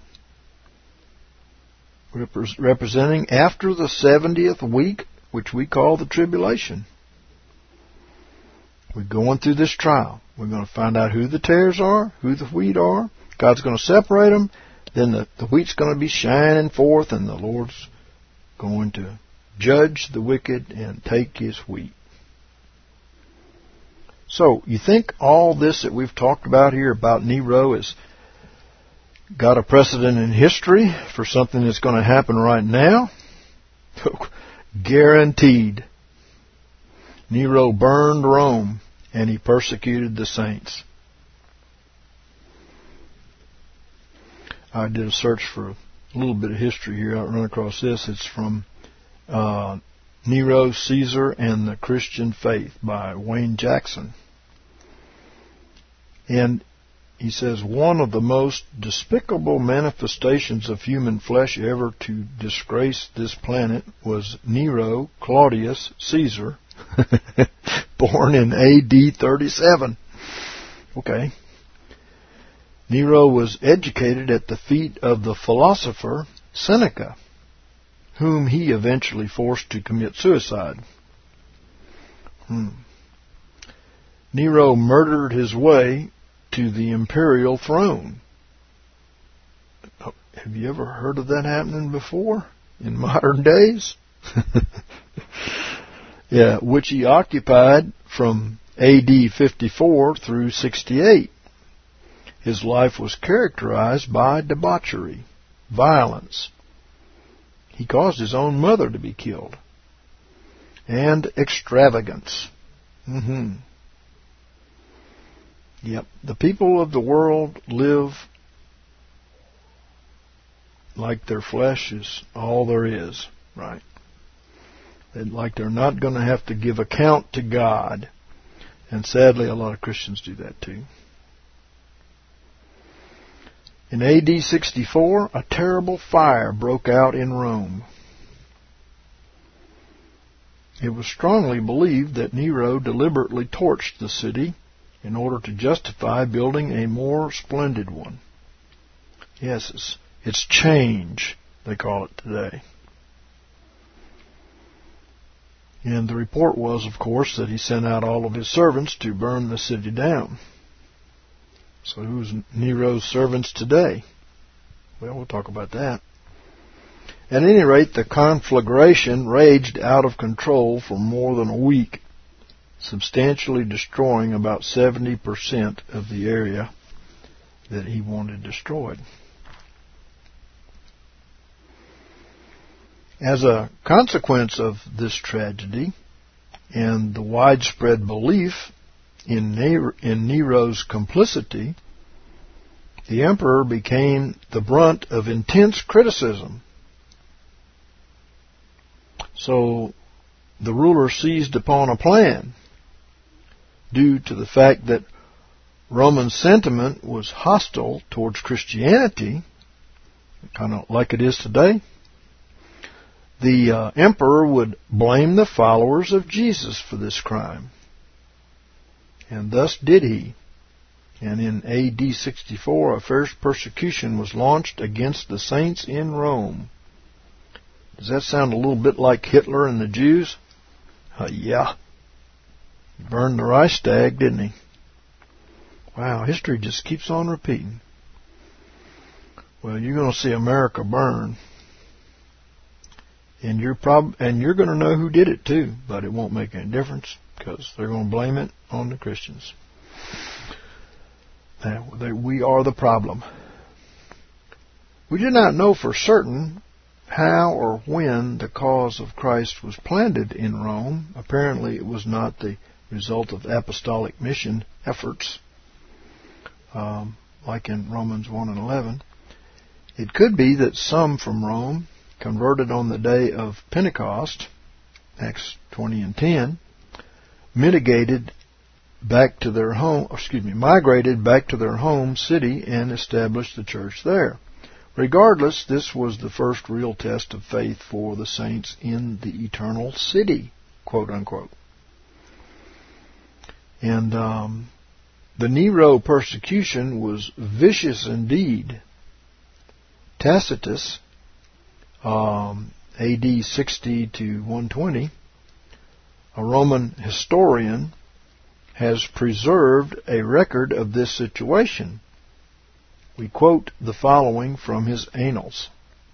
Representing after the seventieth week, which we call the tribulation. We're going through this trial. We're going to find out who the tares are, who the wheat are. God's going to separate them. Then the, the wheat's going to be shining forth, and the Lord's going to judge the wicked and take His wheat. So, you think all this that we've talked about here about Nero has got a precedent in history for something that's going to happen right now? Guaranteed. Nero burned Rome, and he persecuted the saints. I did a search for a little bit of history here. I run across this. It's from uh, Nero, Caesar, and the Christian Faith by Wayne Jackson. And he says, one of the most despicable manifestations of human flesh ever to disgrace this planet was Nero Claudius Caesar, born in A D thirty-seven. Okay. Nero was educated at the feet of the philosopher Seneca, whom he eventually forced to commit suicide. Hmm. Nero murdered his way to the imperial throne. Have you ever heard of that happening before in modern days? Yeah, which he occupied from A D fifty-four through sixty-eight. His life was characterized by debauchery, violence. He caused his own mother to be killed. And extravagance. Mm-hmm. Yep. The people of the world live like their flesh is all there is, right? And like they're not going to have to give account to God. And sadly, a lot of Christians do that too. In A D sixty-four, a terrible fire broke out in Rome. It was strongly believed that Nero deliberately torched the city in order to justify building a more splendid one. Yes, it's, it's change, they call it today. And the report was, of course, that he sent out all of his servants to burn the city down. So who's Nero's servants today? Well, we'll talk about that. At any rate, the conflagration raged out of control for more than a week, substantially destroying about seventy percent of the area that he wanted destroyed. As a consequence of this tragedy and the widespread belief in Nero's complicity, the emperor became the brunt of intense criticism. So the ruler seized upon a plan due to the fact that Roman sentiment was hostile towards Christianity, kind of like it is today. The uh, emperor would blame the followers of Jesus for this crime. And thus did he. And in A D sixty-four, a fierce persecution was launched against the saints in Rome. Does that sound a little bit like Hitler and the Jews? Uh, yeah. He burned the Reichstag, didn't he? Wow, history just keeps on repeating. Well, you're going to see America burn. And you're prob- and you're going to know who did it too, but it won't make any difference because they're going to blame it on the Christians. Now, they, we are the problem. We do not know for certain how or when the cause of Christ was planted in Rome. Apparently, it was not the result of apostolic mission efforts, um, like in Romans one and eleven. It could be that some from Rome converted on the day of Pentecost, Acts twenty and ten, mitigated back to their home, excuse me, migrated back to their home city and established the church there. Regardless, this was the first real test of faith for the saints in the eternal city, quote unquote. And um, the Nero persecution was vicious indeed. Tacitus, um, A D sixty to one twenty, a Roman historian, has preserved a record of this situation. We quote the following from his annals.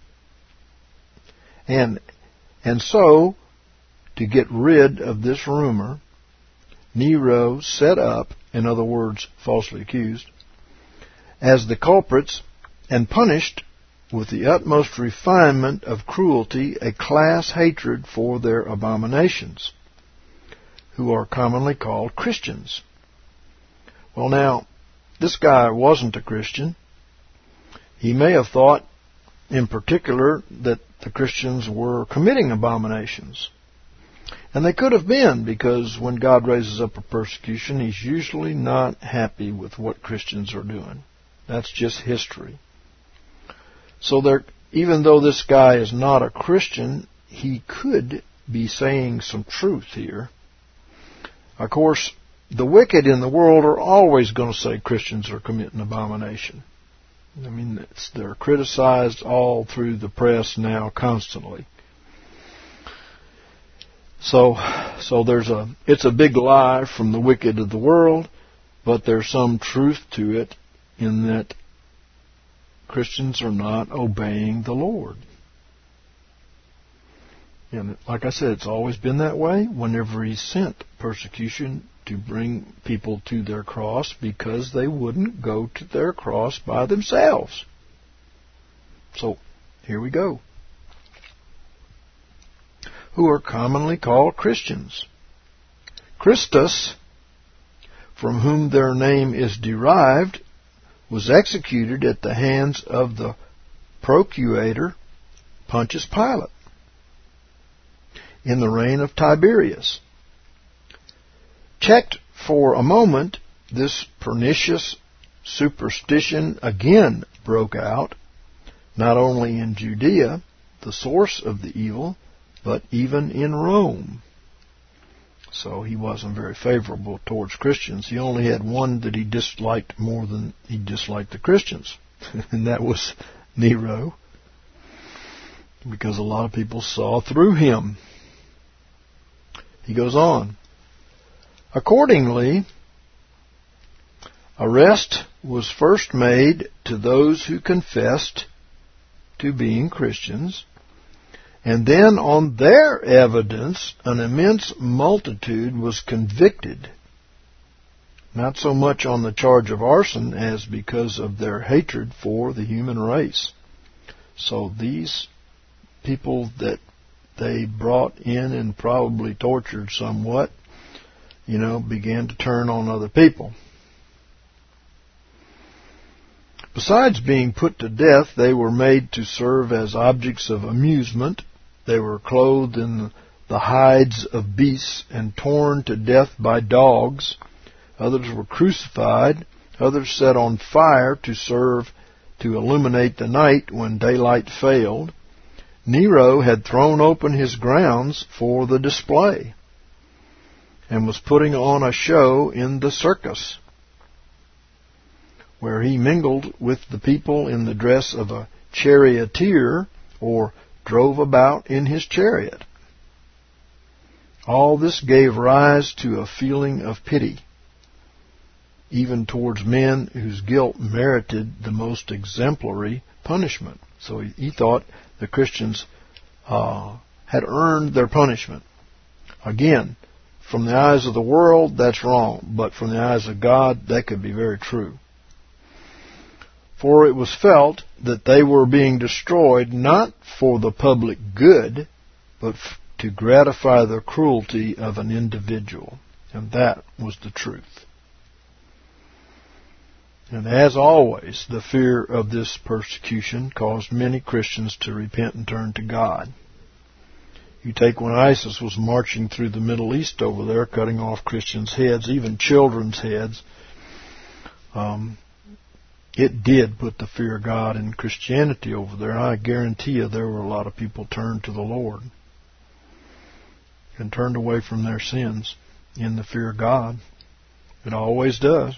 And, and so, to get rid of this rumor, Nero set up, in other words, falsely accused, as the culprits and punished with the utmost refinement of cruelty a class hatred for their abominations, who are commonly called Christians. Well, now, this guy wasn't a Christian. He may have thought, in particular, that the Christians were committing abominations. And they could have been, because when God raises up a persecution, He's usually not happy with what Christians are doing. That's just history. So there, even though this guy is not a Christian, he could be saying some truth here. Of course, the wicked in the world are always going to say Christians are committing abomination. I mean, it's, they're criticized all through the press now constantly. So, so there's a, it's a big lie from the wicked of the world, but there's some truth to it in that Christians are not obeying the Lord. And like I said, it's always been that way whenever He sent persecution to bring people to their cross, because they wouldn't go to their cross by themselves. So, here we go. Who are commonly called Christians. Christus, from whom their name is derived, was executed at the hands of the procurator Pontius Pilate in the reign of Tiberius. Checked for a moment, this pernicious superstition again broke out, not only in Judea, the source of the evil, but even in Rome. So he wasn't very favorable towards Christians. He only had one that he disliked more than he disliked the Christians, and that was Nero, because a lot of people saw through him. He goes on. Accordingly, arrest was first made to those who confessed to being Christians, and then on their evidence an immense multitude was convicted, not so much on the charge of arson as because of their hatred for the human race. So these people that they brought in and probably tortured somewhat, you know, began to turn on other people. Besides being put to death, they were made to serve as objects of amusement. They were clothed in the hides of beasts and torn to death by dogs. Others were crucified. Others set on fire to serve to illuminate the night when daylight failed. Nero had thrown open his grounds for the display and was putting on a show in the circus, where he mingled with the people in the dress of a charioteer or drove about in his chariot. All this gave rise to a feeling of pity, even towards men whose guilt merited the most exemplary punishment. So he, he thought the Christians uh, had earned their punishment. Again, from the eyes of the world, that's wrong, but from the eyes of God, that could be very true. For it was felt that they were being destroyed not for the public good, but f- to gratify the cruelty of an individual. And that was the truth. And as always, the fear of this persecution caused many Christians to repent and turn to God. You take when ISIS was marching through the Middle East over there, cutting off Christians' heads, even children's heads, um, it did put the fear of God in Christianity over there. I guarantee you there were a lot of people turned to the Lord and turned away from their sins in the fear of God. It always does.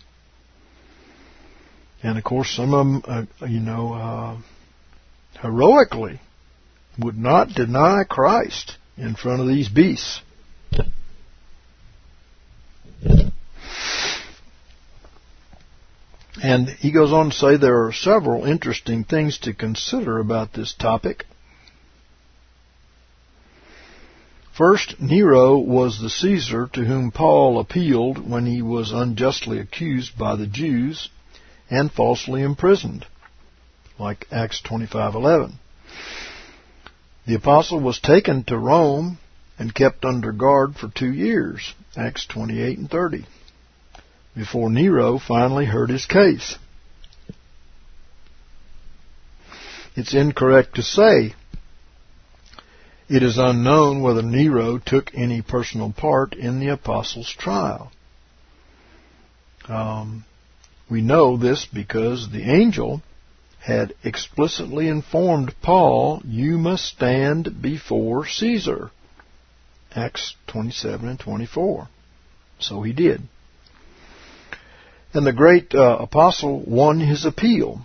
And of course, some of them, uh, you know, uh, heroically would not deny Christ in front of these beasts. And he goes on to say there are several interesting things to consider about this topic. First, Nero was the Caesar to whom Paul appealed when he was unjustly accused by the Jews and falsely imprisoned, like Acts twenty-five eleven. The apostle was taken to Rome and kept under guard for two years, Acts twenty-eight and thirty, before Nero finally heard his case. It's incorrect to say it is unknown whether Nero took any personal part in the apostles' trial. Um, we know this because the angel had explicitly informed Paul, you must stand before Caesar, Acts twenty-seven and twenty-four. So he did. And the great uh, apostle won his appeal,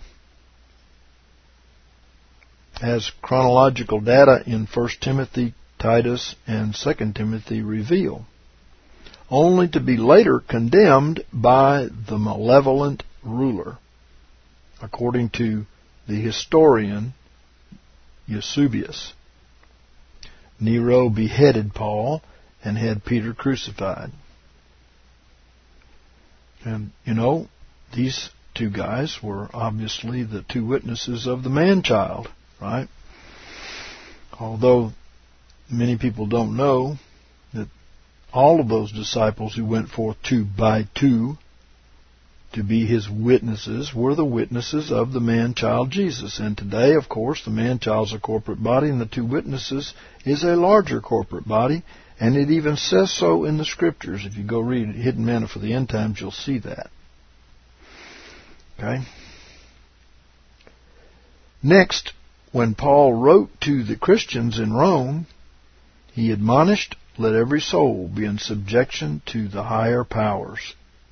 as chronological data in First Timothy, Titus, and Second Timothy reveal, only to be later condemned by the malevolent ruler, according to the historian Eusebius. Nero beheaded Paul and had Peter crucified. And, you know, these two guys were obviously the two witnesses of the man-child, right? Although many people don't know that all of those disciples who went forth two by two to be his witnesses were the witnesses of the man-child Jesus. And today, of course, the man-child is a corporate body, and the two witnesses is a larger corporate body. And it even says so in the Scriptures. If you go read Hidden Manna for the End Times, you'll see that. Okay? Next, when Paul wrote to the Christians in Rome, he admonished let every soul be in subjection to the higher powers.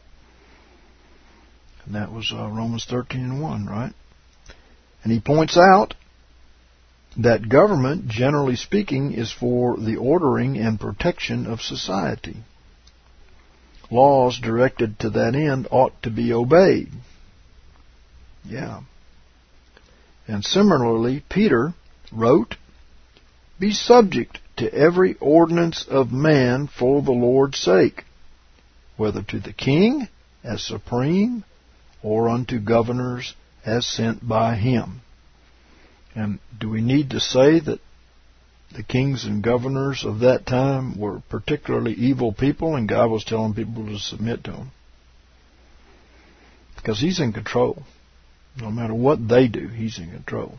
And that was uh, Romans thirteen and one, right? And he points out that government, generally speaking, is for the ordering and protection of society. Laws directed to that end ought to be obeyed. Yeah. And similarly, Peter wrote, "Be subject to every ordinance of man for the Lord's sake, whether to the king as supreme, or unto governors as sent by him." And do we need to say that the kings and governors of that time were particularly evil people and God was telling people to submit to them? Because He's in control. No matter what they do, He's in control.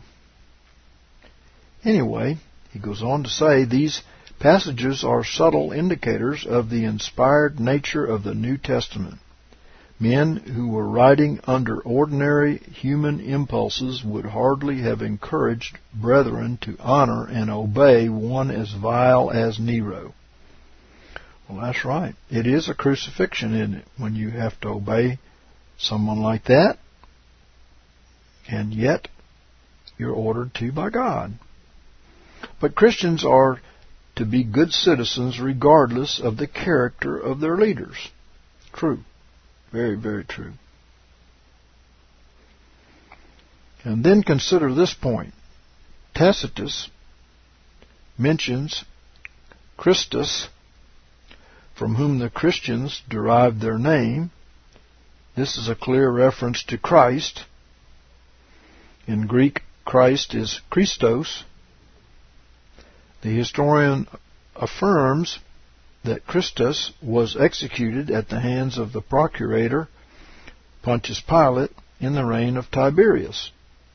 Anyway, he goes on to say, these passages are subtle indicators of the inspired nature of the New Testament. Men who were writing under ordinary human impulses would hardly have encouraged brethren to honor and obey one as vile as Nero. Well, that's right. It is a crucifixion, isn't it, when you have to obey someone like that, and yet you're ordered to by God. But Christians are to be good citizens regardless of the character of their leaders. True. Very, very true. And then consider this point. Tacitus mentions Christus, from whom the Christians derived their name. This is a clear reference to Christ. In Greek, Christ is Christos. The historian affirms that Christus was executed at the hands of the procurator Pontius Pilate in the reign of Tiberius.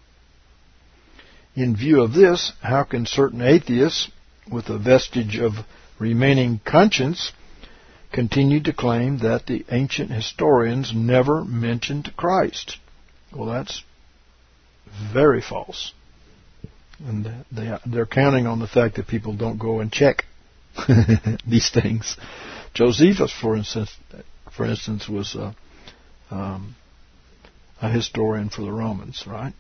In view of this, how can certain atheists, with a vestige of remaining conscience, continue to claim that the ancient historians never mentioned Christ? Well, that's very false. And they, they're counting on the fact that people don't go and check these things. Josephus, for instance, for instance, was a, um, a historian for the Romans, right?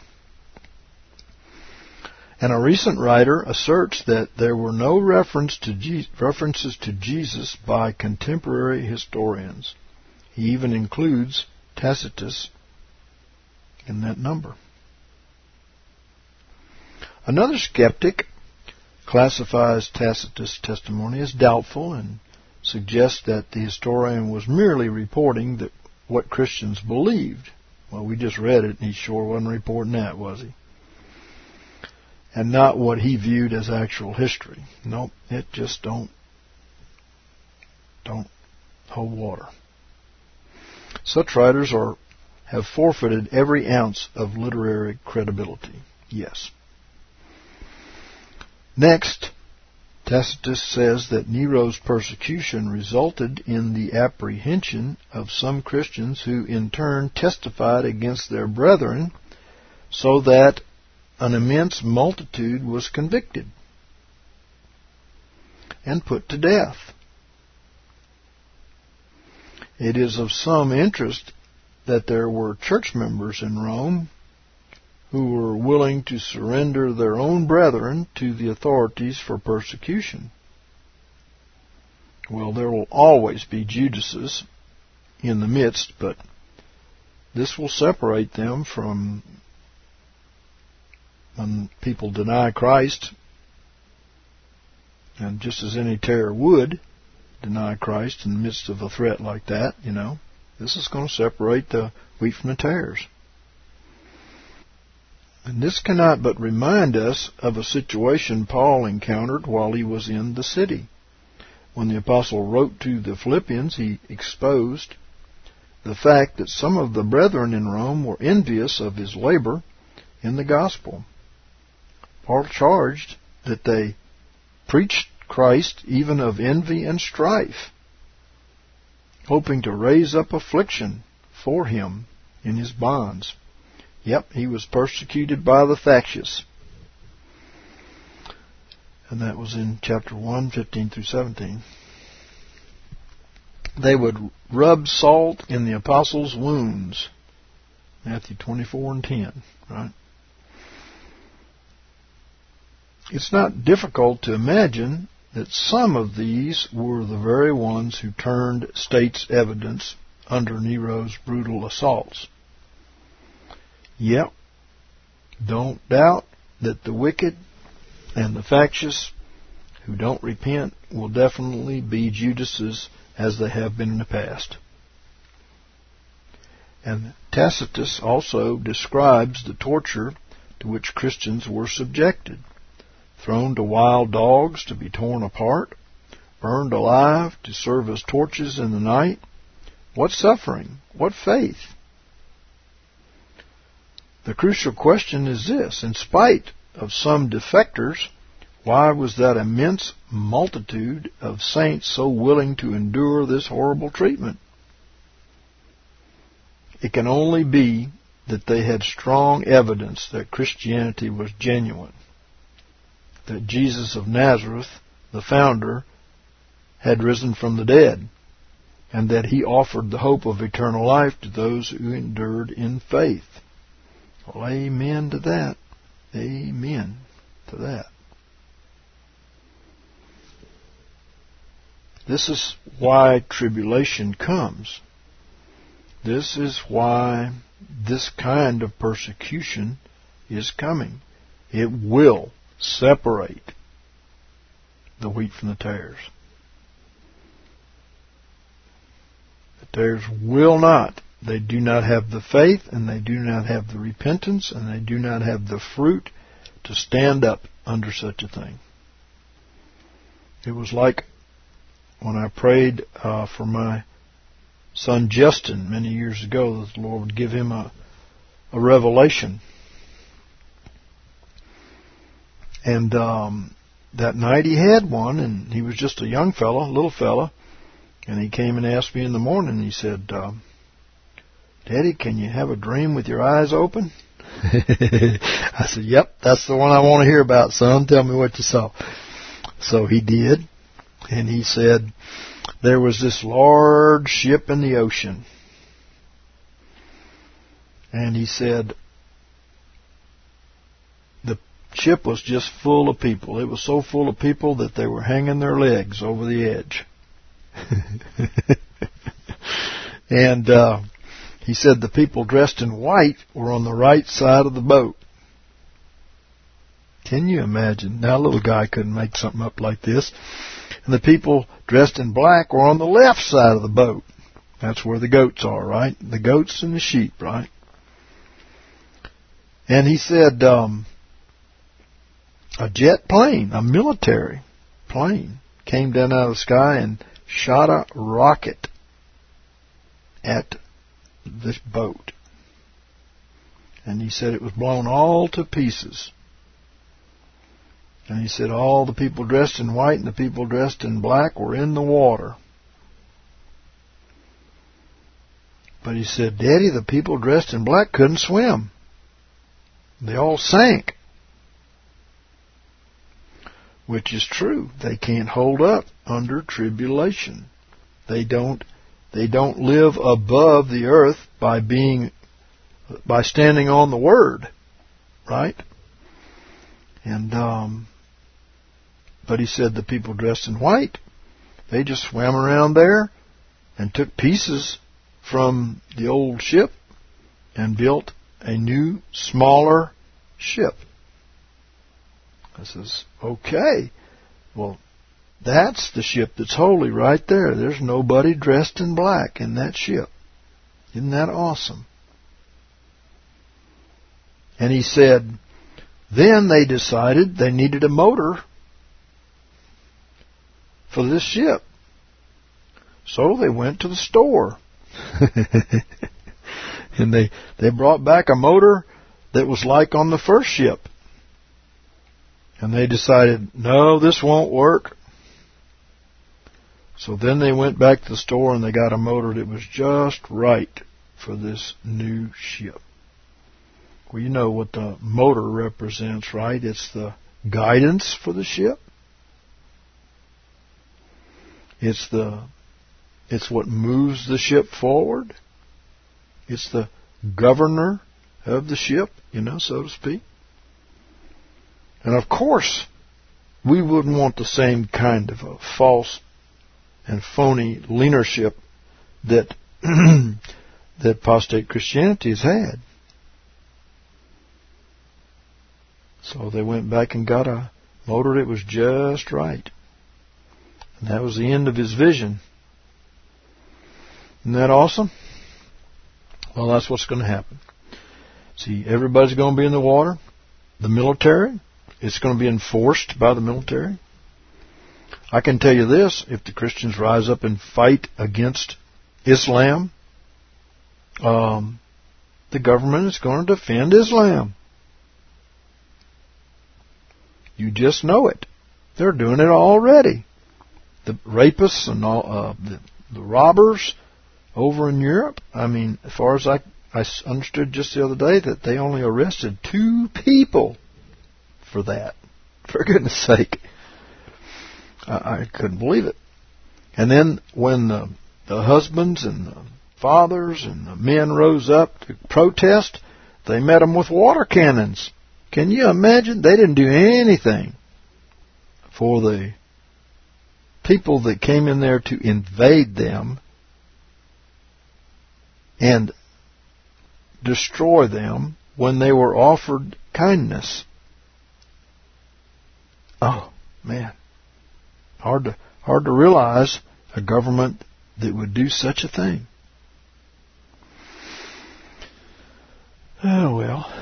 And a recent writer asserts that there were no reference to Je- references to Jesus by contemporary historians. He even includes Tacitus in that number. Another skeptic classifies Tacitus' testimony as doubtful and suggests that the historian was merely reporting that what Christians believed. Well, we just read it, and he sure wasn't reporting that, was he? And not what he viewed as actual history. Nope, it just don't don't hold water. Such writers are have forfeited every ounce of literary credibility. Yes. Next, Tacitus says that Nero's persecution resulted in the apprehension of some Christians who in turn testified against their brethren, so that an immense multitude was convicted and put to death. It is of some interest that there were church members in Rome who were willing to surrender their own brethren to the authorities for persecution. Well, there will always be Judases in the midst, but this will separate them from when people deny Christ, and just as any terror would deny Christ in the midst of a threat like that, you know, this is going to separate the wheat from the tares. And this cannot but remind us of a situation Paul encountered while he was in the city. When the apostle wrote to the Philippians, he exposed the fact that some of the brethren in Rome were envious of his labor in the gospel. Paul charged that they preached Christ even of envy and strife, hoping to raise up affliction for him in his bonds. Yep, he was persecuted by the factious. And that was in chapter one, fifteen through seventeen. They would rub salt in the apostles' wounds. Matthew twenty-four and ten, right? It's not difficult to imagine that some of these were the very ones who turned state's evidence under Nero's brutal assaults. Yep, don't doubt that the wicked and the factious who don't repent will definitely be Judases as they have been in the past. And Tacitus also describes the torture to which Christians were subjected. Thrown to wild dogs to be torn apart, burned alive to serve as torches in the night. What suffering? What faith? The crucial question is this: in spite of some defectors, why was that immense multitude of saints so willing to endure this horrible treatment? It can only be that they had strong evidence that Christianity was genuine, that Jesus of Nazareth, the founder, had risen from the dead, and that he offered the hope of eternal life to those who endured in faith. Well, amen to that. Amen to that. This is why tribulation comes. This is why this kind of persecution is coming. It will separate the wheat from the tares. The tares will not. They do not have the faith, and they do not have the repentance, and they do not have the fruit to stand up under such a thing. It was like when I prayed uh, for my son Justin many years ago, that the Lord would give him a, a revelation. And um, that night he had one, and he was just a young fellow, little fella, and he came and asked me in the morning, and he said, uh, Daddy, can you have a dream with your eyes open? I said, yep, that's the one I want to hear about, son. Tell me what you saw. So he did, and he said, there was this large ship in the ocean. And he said, the ship was just full of people. It was so full of people that they were hanging their legs over the edge. And uh, he said the people dressed in white were on the right side of the boat. Can you imagine? Now, a little guy couldn't make something up like this. And the people dressed in black were on the left side of the boat. That's where the goats are, right? The goats and the sheep, right? And he said, um, a jet plane, a military plane, came down out of the sky and shot a rocket at this boat. And he said it was blown all to pieces. And he said all the people dressed in white and the people dressed in black were in the water. But he said, Daddy, the people dressed in black couldn't swim. They all sank. Which is true. They can't hold up under tribulation. They don't they don't live above the earth by being by standing on the Word. Right? And um But he said the people dressed in white, they just swam around there and took pieces from the old ship and built a new, smaller ship. I says, okay, well, that's the ship that's holy right there. There's nobody dressed in black in that ship. Isn't that awesome? And he said, then they decided they needed a motor for this ship. So they went to the store. And they, they brought back a motor that was like on the first ship. And they decided, no, this won't work. So then they went back to the store and they got a motor that was just right for this new ship. Well, you know what the motor represents, right? It's the guidance for the ship. It's the it's what moves the ship forward. It's the governor of the ship, you know, so to speak. And of course, we wouldn't want the same kind of a false and phony leadership that that apostate Christianity has had. So they went back and got a motor that was just right. And that was the end of his vision. Isn't that awesome? Well, that's what's going to happen. See, everybody's going to be in the water. The military, it's going to be enforced by the military. I can tell you this, if the Christians rise up and fight against Islam, um, the government is going to defend Islam. You just know it. They're doing it already. The rapists and all, uh, the, the robbers over in Europe, I mean, as far as I, I understood just the other day that they only arrested two people for that. For goodness sake. I, I couldn't believe it. And then when the, the husbands and the fathers and the men rose up to protest, they met them with water cannons. Can you imagine? They didn't do anything for the people that came in there to invade them and destroy them when they were offered kindness. Oh, man. Hard to, hard to realize a government that would do such a thing. Oh, well.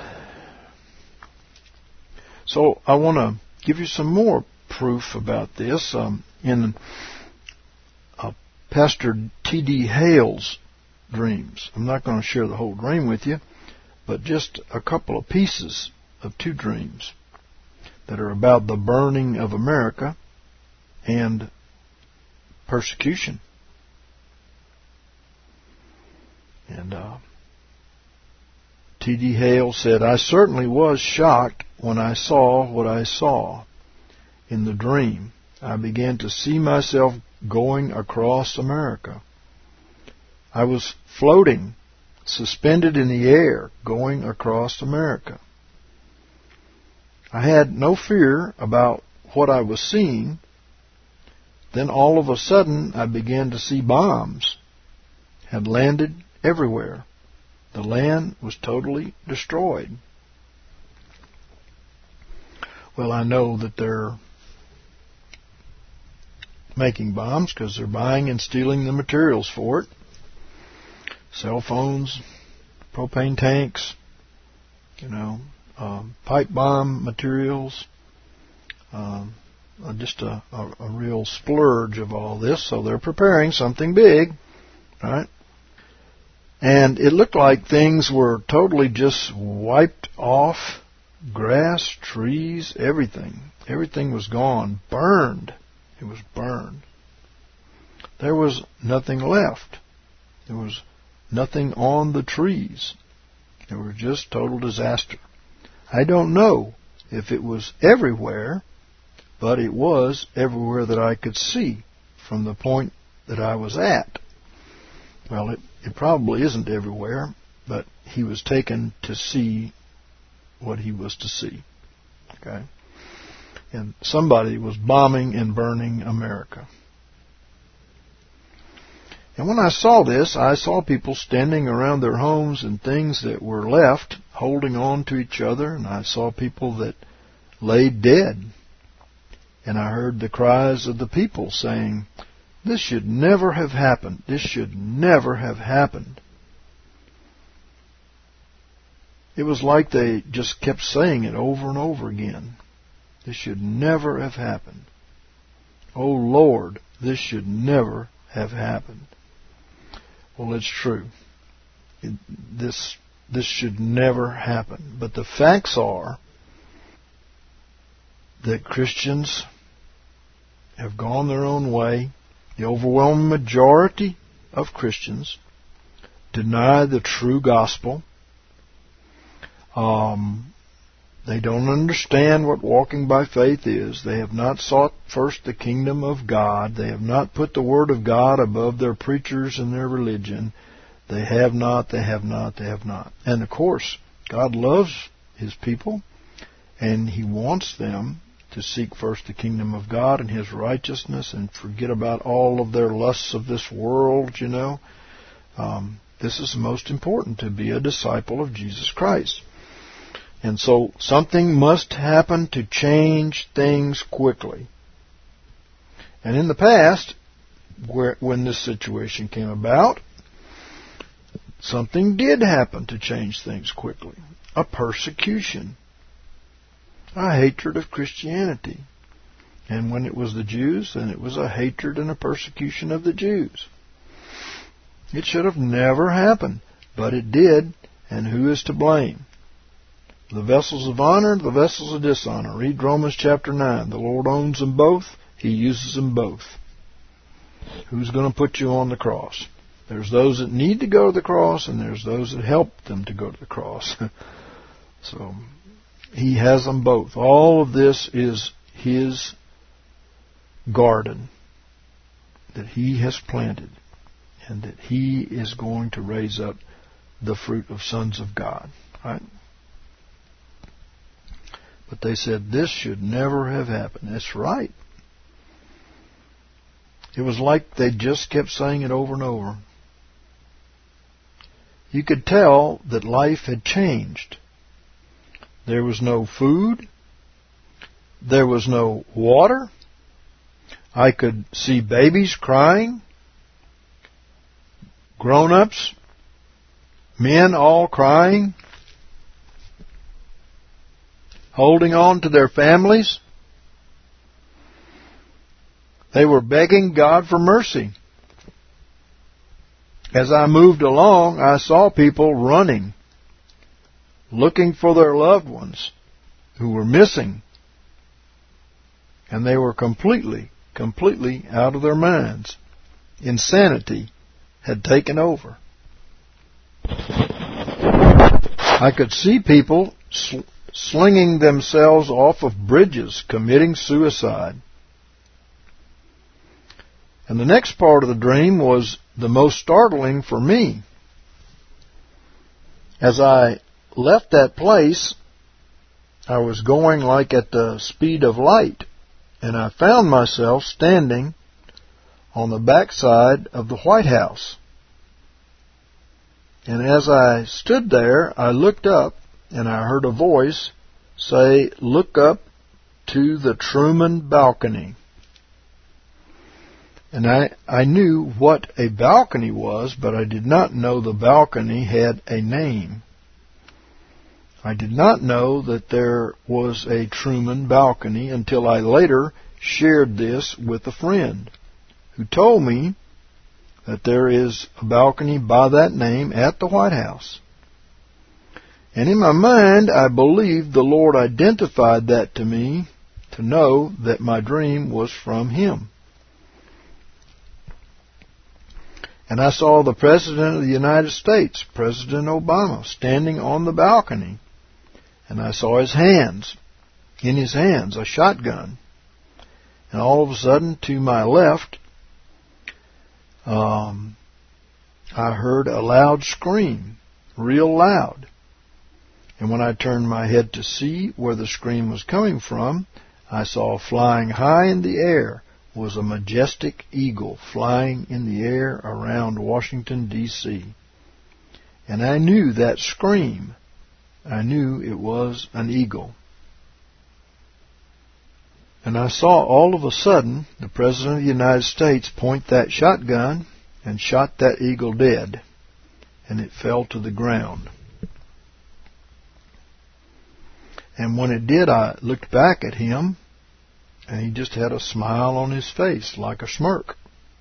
So I want to give you some more proof about this. Um, in uh, Pastor T D Hale's dreams. I'm not going to share the whole dream with you, but just a couple of pieces of two dreams that are about the burning of America and persecution. And uh, T D Hale said, I certainly was shocked when I saw what I saw in the dream. I began to see myself going across America. I was floating, suspended in the air, going across America. I had no fear about what I was seeing. Then all of a sudden, I began to see bombs had landed everywhere. The land was totally destroyed. Well, I know that they're making bombs because they're buying and stealing the materials for it. Cell phones, propane tanks, you know, um, pipe bomb materials, um, just a, a, a real splurge of all this. So they're preparing something big, right? And it looked like things were totally just wiped off. Grass, trees, everything. Everything was gone, burned. It was burned. There was nothing left. There was nothing on the trees. It was just total disaster. I don't know if it was everywhere, but it was everywhere that I could see from the point that I was at. Well, it, it probably isn't everywhere, but he was taken to see what he was to see. Okay? And somebody was bombing and burning America. And when I saw this, I saw people standing around their homes and things that were left, holding on to each other, and I saw people that lay dead. And I heard the cries of the people saying, this should never have happened. This should never have happened. It was like they just kept saying it over and over again. This should never have happened. Oh Lord, this should never have happened. Well, it's true. It, this this should never happen. But the facts are that Christians have gone their own way. The overwhelming majority of Christians deny the true gospel. Um, They don't understand what walking by faith is. They have not sought first the kingdom of God. They have not put the Word of God above their preachers and their religion. They have not, they have not, they have not. And of course, God loves His people, and He wants them to seek first the kingdom of God and His righteousness and forget about all of their lusts of this world, you know. Um, this is most important, to be a disciple of Jesus Christ. And so something must happen to change things quickly. And in the past, where, when this situation came about, something did happen to change things quickly. A persecution. A hatred of Christianity. And when it was the Jews, then it was a hatred and a persecution of the Jews. It should have never happened, but it did, and who is to blame? The vessels of honor, the vessels of dishonor. Read Romans chapter nine. The Lord owns them both. He uses them both. Who's going to put you on the cross? There's those that need to go to the cross, and there's those that help them to go to the cross. So He has them both. All of this is His garden that He has planted, and that He is going to raise up the fruit of sons of God. Right? But they said, this should never have happened. That's right. It was like they just kept saying it over and over. You could tell that life had changed. There was no food. There was no water. I could see babies crying. Grown-ups. Men all crying. Holding on to their families. They were begging God for mercy. As I moved along, I saw people running, looking for their loved ones who were missing. And they were completely, completely out of their minds. Insanity had taken over. I could see people sl- slinging themselves off of bridges, committing suicide. And the next part of the dream was the most startling for me. As I left that place, I was going like at the speed of light, and I found myself standing on the backside of the White House. And as I stood there, I looked up, and I heard a voice say, "Look up to the Truman balcony." And I, I knew what a balcony was, but I did not know the balcony had a name. I did not know that there was a Truman balcony until I later shared this with a friend who told me that there is a balcony by that name at the White House. And in my mind, I believed the Lord identified that to me to know that my dream was from Him. And I saw the President of the United States, President Obama, standing on the balcony. And I saw his hands, in his hands, a shotgun. And all of a sudden, to my left, um, I heard a loud scream, real loud. And when I turned my head to see where the scream was coming from, I saw flying high in the air was a majestic eagle flying in the air around Washington, D C And I knew that scream. I knew it was an eagle. And I saw all of a sudden the President of the United States point that shotgun and shot that eagle dead. And it fell to the ground. And when it did, I looked back at him, and he just had a smile on his face, like a smirk.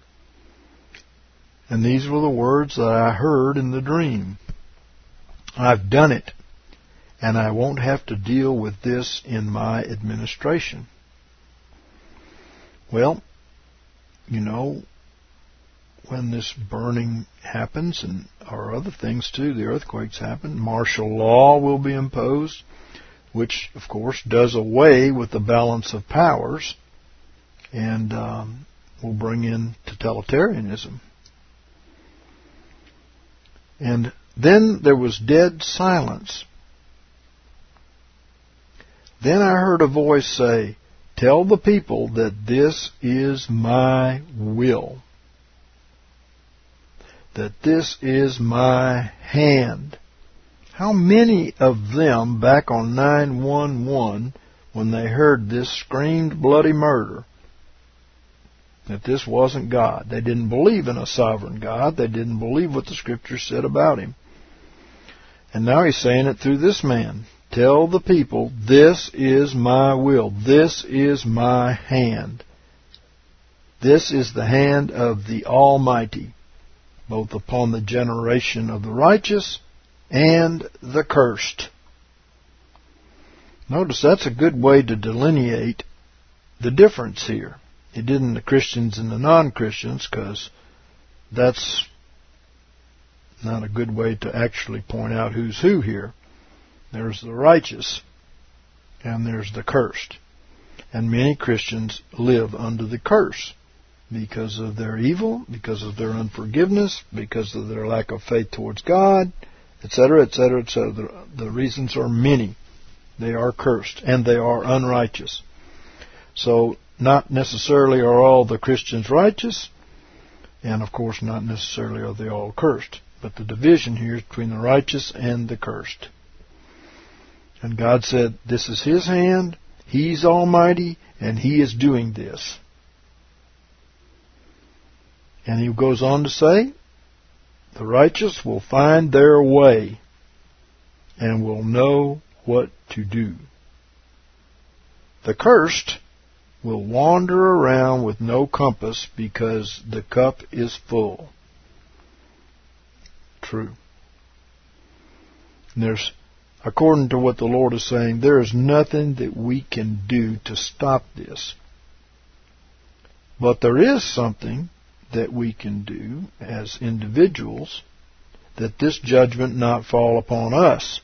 And these were the words that I heard in the dream. I've done it, and I won't have to deal with this in my administration. Well, you know, when this burning happens, and or other things too, the earthquakes happen, martial law will be imposed. which, of course, does away with the balance of powers and um, will bring in totalitarianism. And then there was dead silence. Then I heard a voice say, "Tell the people that this is my will, that this is my hand." How many of them back on nine one one, when they heard this, screamed bloody murder? That this wasn't God. They didn't believe in a sovereign God. They didn't believe what the Scriptures said about Him. And now He's saying it through this man. Tell the people, this is my will. This is my hand. This is the hand of the Almighty, both upon the generation of the righteous and the cursed. Notice that's a good way to delineate the difference here. He didn't the Christians and the non-Christians, because that's not a good way to actually point out who's who here. There's the righteous and there's the cursed. And many Christians live under the curse because of their evil, because of their unforgiveness, because of their lack of faith towards God, et cetera, et cetera, et cetera. The, the reasons are many. They are cursed and they are unrighteous. So not necessarily are all the Christians righteous, and of course not necessarily are they all cursed. But the division here is between the righteous and the cursed. And God said, this is His hand, He's Almighty, and He is doing this. And He goes on to say, the righteous will find their way and will know what to do. The cursed will wander around with no compass because the cup is full. True. And there's, according to what the Lord is saying, there is nothing that we can do to stop this. But there is something that we can do as individuals, that this judgment not fall upon us.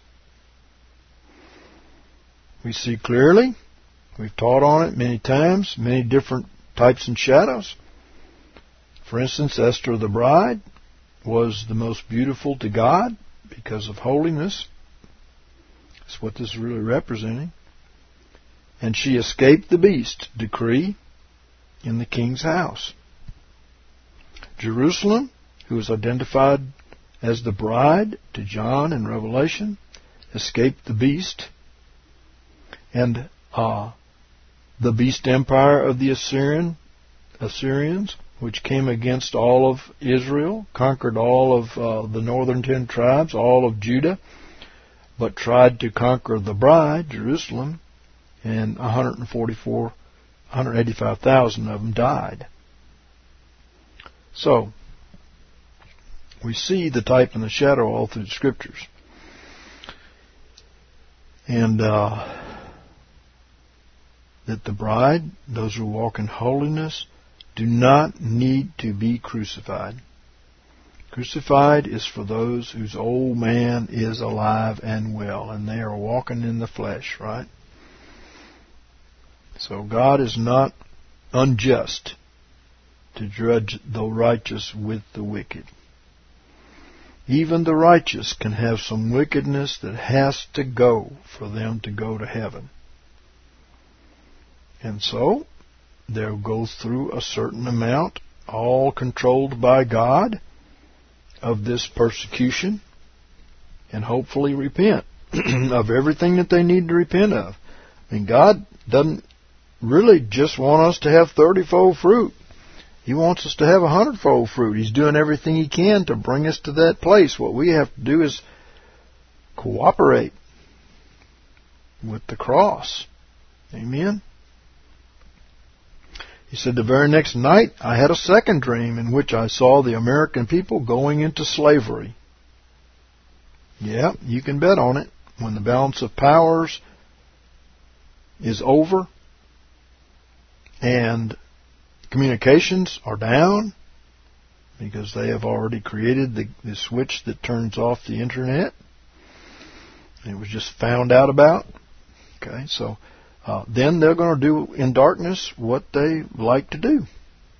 We see clearly, we've taught on it many times, many different types and shadows. For instance, Esther the bride was the most beautiful to God because of holiness. That's what this is really representing. And she escaped the beast decree in the king's house. Jerusalem, who is identified as the bride to John in Revelation, escaped the beast. And uh, the beast empire of the Assyrian Assyrians, which came against all of Israel, conquered all of uh, the northern ten tribes, all of Judah, but tried to conquer the bride, Jerusalem, and one hundred forty-four, one hundred eighty-five thousand of them died. So, we see the type and the shadow all through the Scriptures. And uh, that the bride, those who walk in holiness, do not need to be crucified. Crucified is for those whose old man is alive and well, and they are walking in the flesh, right? So God is not unjust to judge the righteous with the wicked. Even the righteous can have some wickedness that has to go for them to go to heaven. And so, they'll go through a certain amount, all controlled by God, of this persecution, and hopefully repent of everything that they need to repent of. I mean, God doesn't really just want us to have thirty-fold fruit. He wants us to have a hundredfold fruit. He's doing everything He can to bring us to that place. What we have to do is cooperate with the cross. Amen? He said, the very next night I had a second dream in which I saw the American people going into slavery. Yeah, you can bet on it. When the balance of powers is over and communications are down because they have already created the, the switch that turns off the internet. It was just found out about. Okay, so uh, then they're going to do in darkness what they like to do.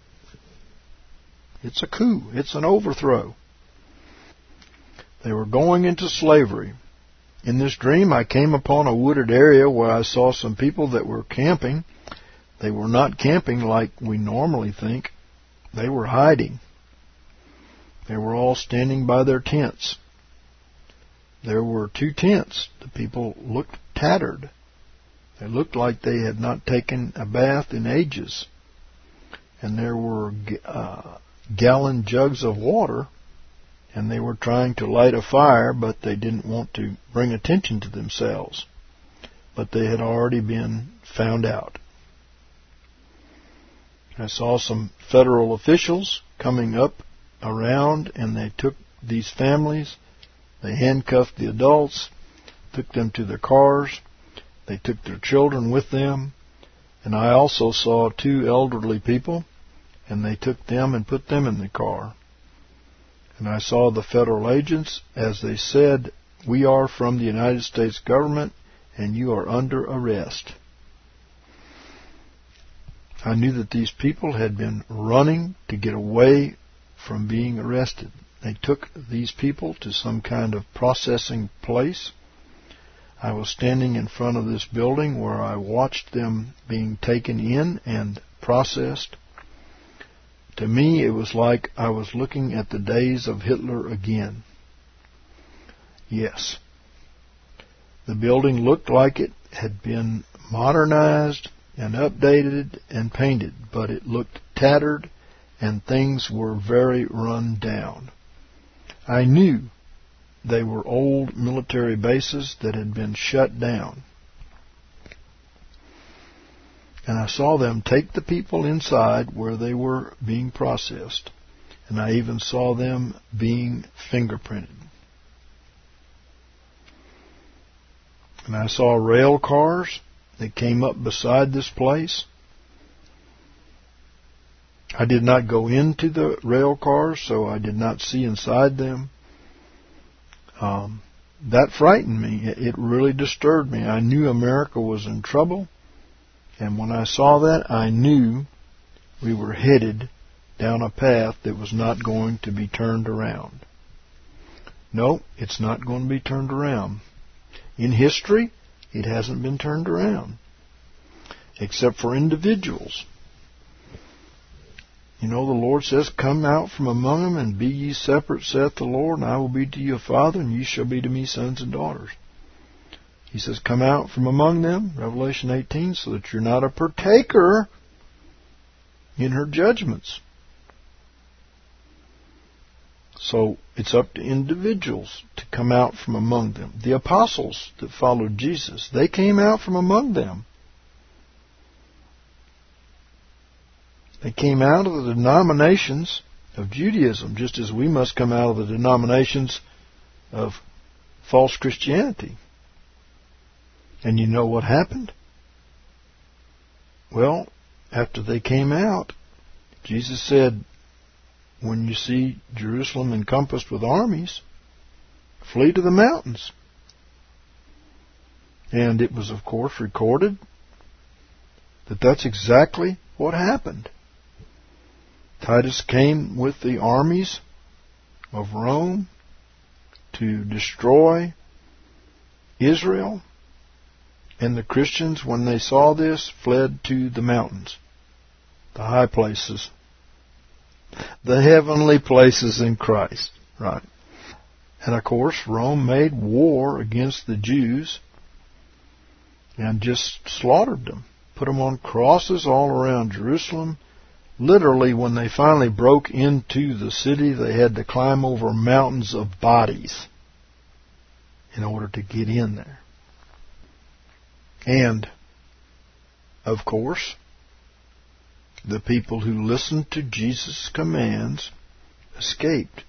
It's a coup. It's an overthrow. They were going into slavery. In this dream, I came upon a wooded area where I saw some people that were camping. They were not camping like we normally think. They were hiding. They were all standing by their tents. There were two tents. The people looked tattered. They looked like they had not taken a bath in ages. And there were uh, gallon jugs of water, and they were trying to light a fire, but they didn't want to bring attention to themselves. But they had already been found out. I saw some federal officials coming up around, and they took these families. They handcuffed the adults, took them to their cars. They took their children with them. And I also saw two elderly people, and they took them and put them in the car. And I saw the federal agents as they said, "We are from the United States government, and you are under arrest." I knew that these people had been running to get away from being arrested. They took these people to some kind of processing place. I was standing in front of this building where I watched them being taken in and processed. To me, it was like I was looking at the days of Hitler again. Yes, the building looked like it had been modernized and updated and painted, but it looked tattered and things were very run down. I knew they were old military bases that had been shut down. And I saw them take the people inside where they were being processed. And I even saw them being fingerprinted. And I saw rail cars that came up beside this place. I did not go into the rail cars, so I did not see inside them. Um, that frightened me. It really disturbed me. I knew America was in trouble. And when I saw that, I knew we were headed down a path that was not going to be turned around. No, it's not going to be turned around. In history, it hasn't been turned around, except for individuals. You know, the Lord says, "Come out from among them, and be ye separate, saith the Lord, and I will be to you a father, and ye shall be to me sons and daughters." He says, "Come out from among them," Revelation eighteen, "so that you're not a partaker in her judgments." So it's up to individuals to come out from among them. The apostles that followed Jesus, they came out from among them. They came out of the denominations of Judaism, just as we must come out of the denominations of false Christianity. And you know what happened? Well, after they came out, Jesus said, "When you see Jerusalem encompassed with armies, flee to the mountains." And it was, of course, recorded that that's exactly what happened. Titus came with the armies of Rome to destroy Israel. And the Christians, when they saw this, fled to the mountains, the high places, the heavenly places in Christ. Right. And of course, Rome made war against the Jews and just slaughtered them, put them on crosses all around Jerusalem. Literally, when they finally broke into the city, they had to climb over mountains of bodies in order to get in there. And, of course, the people who listened to Jesus' commands escaped.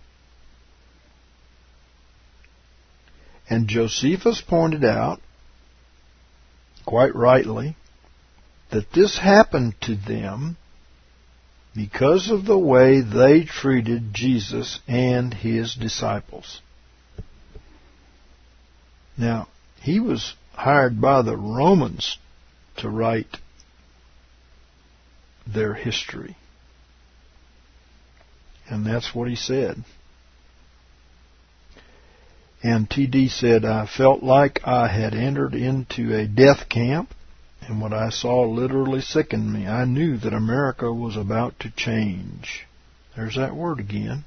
And Josephus pointed out, quite rightly, that this happened to them because of the way they treated Jesus and his disciples. Now, he was hired by the Romans to write their history. And that's what he said. And T D said, I felt like I had entered into a death camp, and what I saw literally sickened me. I knew that America was about to change. There's that word again.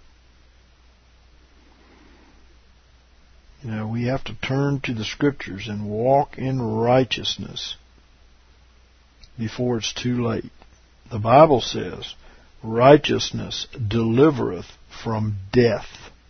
You know, we have to turn to the Scriptures and walk in righteousness before it's too late. The Bible says, righteousness delivereth from death.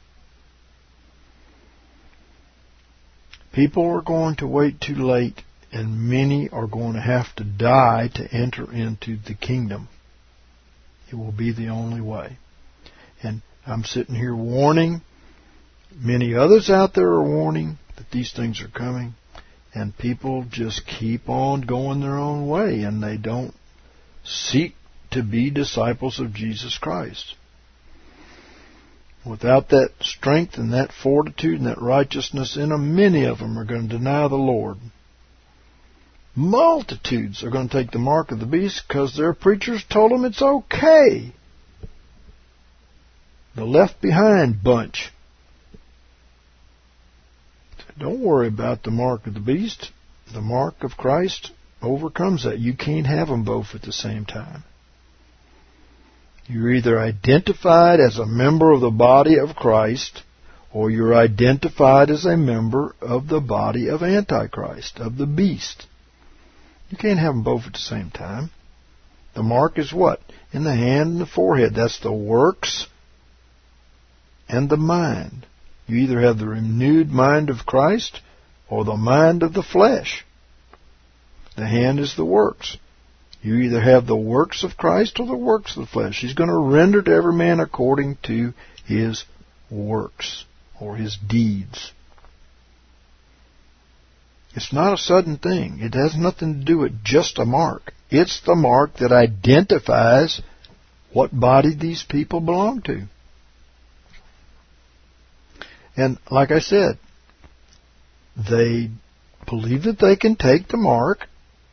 People are going to wait too late, and many are going to have to die to enter into the kingdom. It will be the only way. And I'm sitting here warning. Many others out there are warning that these things are coming, and people just keep on going their own way, and they don't seek to be disciples of Jesus Christ. Without that strength and that fortitude and that righteousness in them, many of them are going to deny the Lord. Multitudes are going to take the mark of the beast because their preachers told them it's okay. The left behind bunch. Don't worry about the mark of the beast. The mark of Christ overcomes that. You can't have them both at the same time. You're either identified as a member of the body of Christ, or you're identified as a member of the body of Antichrist, of the beast. You can't have them both at the same time. The mark is what? In the hand and the forehead. That's the works and the mind. You either have the renewed mind of Christ or the mind of the flesh. The hand is the works. You either have the works of Christ or the works of the flesh. He's going to render to every man according to his works or his deeds. It's not a sudden thing. It has nothing to do with just a mark. It's the mark that identifies what body these people belong to. And like I said, they believe that they can take the mark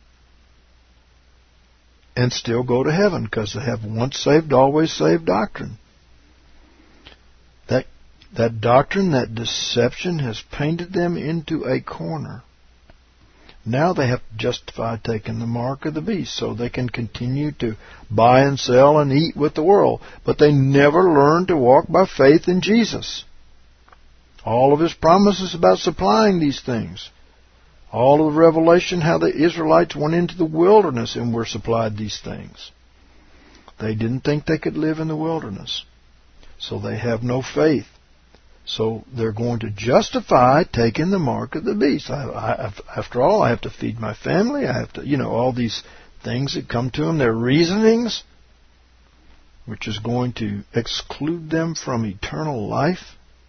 and still go to heaven because they have once saved, always saved doctrine. That, that doctrine, that deception has painted them into a corner. Now they have to justify taking the mark of the beast so they can continue to buy and sell and eat with the world. But they never learn to walk by faith in Jesus. All of His promises about supplying these things. All of the revelation how the Israelites went into the wilderness and were supplied these things. They didn't think they could live in the wilderness. So they have no faith. So they're going to justify taking the mark of the beast. I, I, after all, I have to feed my family. I have to, you know, all these things that come to them, their reasonings, which is going to exclude them from eternal life.